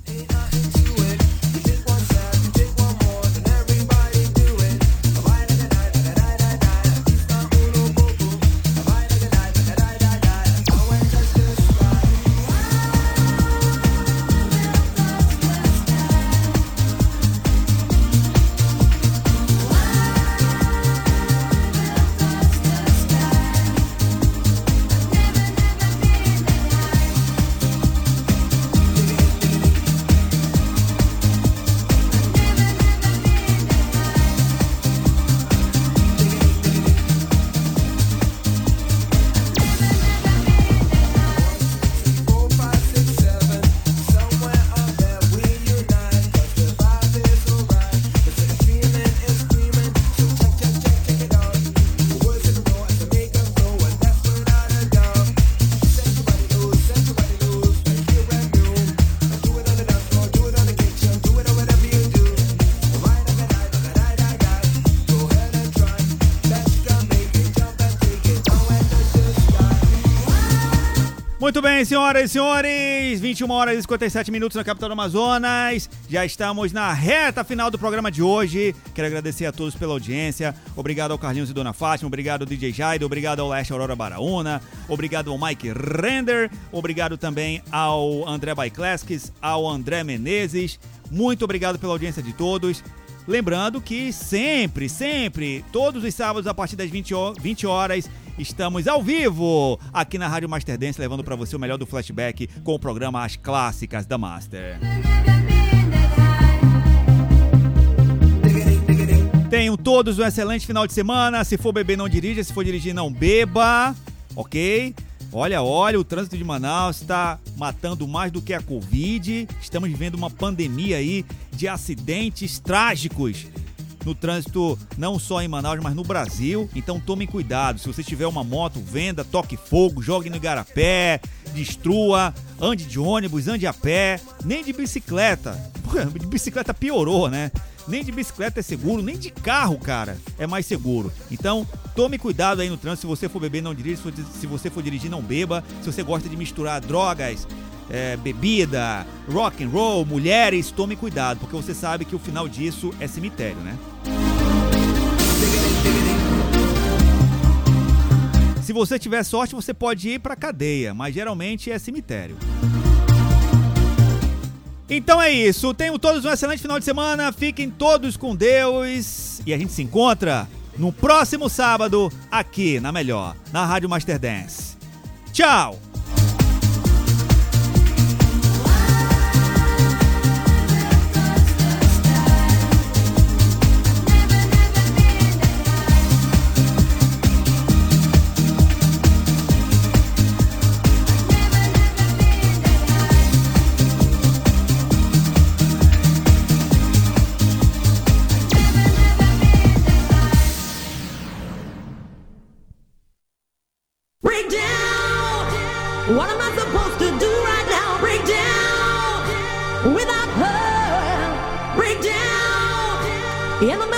Muito bem, senhoras e senhores, vinte e uma horas e cinquenta e sete minutos na capital do Amazonas. Já estamos na reta final do programa de hoje. Quero agradecer a todos pela audiência. Obrigado ao Carlinhos e Dona Fátima, obrigado ao D J Jaido, obrigado ao Leste Aurora Baraúna, obrigado ao Mike Render, obrigado também ao André By Classics, ao André Menezes. Muito obrigado pela audiência de todos. Lembrando que sempre, sempre, todos os sábados a partir das vinte horas, estamos ao vivo aqui na Rádio Master Dance, levando para você o melhor do flashback com o programa As Clássicas da Master. Tenham todos um excelente final de semana. Se for beber, não dirija. Se for dirigir, não beba. Ok? Olha, olha, o trânsito de Manaus está matando mais do que a Covid. Estamos vivendo uma pandemia aí de acidentes trágicos no trânsito, não só em Manaus, mas no Brasil. Então tomem cuidado. Se você tiver uma moto, venda, toque fogo, jogue no igarapé, destrua, ande de ônibus, ande a pé, nem de bicicleta. De bicicleta piorou, né? Nem de bicicleta é seguro, nem de carro, cara, é mais seguro. Então, tome cuidado aí no trânsito. Se você for beber, não dirija. Se você for dirigir, não beba. Se você gosta de misturar drogas, é, bebida, rock and roll, mulheres, tome cuidado, porque você sabe que o final disso é cemitério, né? Se você tiver sorte, você pode ir pra cadeia, mas geralmente é cemitério. Então é isso, tenham todos um excelente final de semana, fiquem todos com Deus e a gente se encontra no próximo sábado aqui na Melhor, na Rádio Master Dance. Tchau! What am I supposed to do right now? Break down without her. Break down in the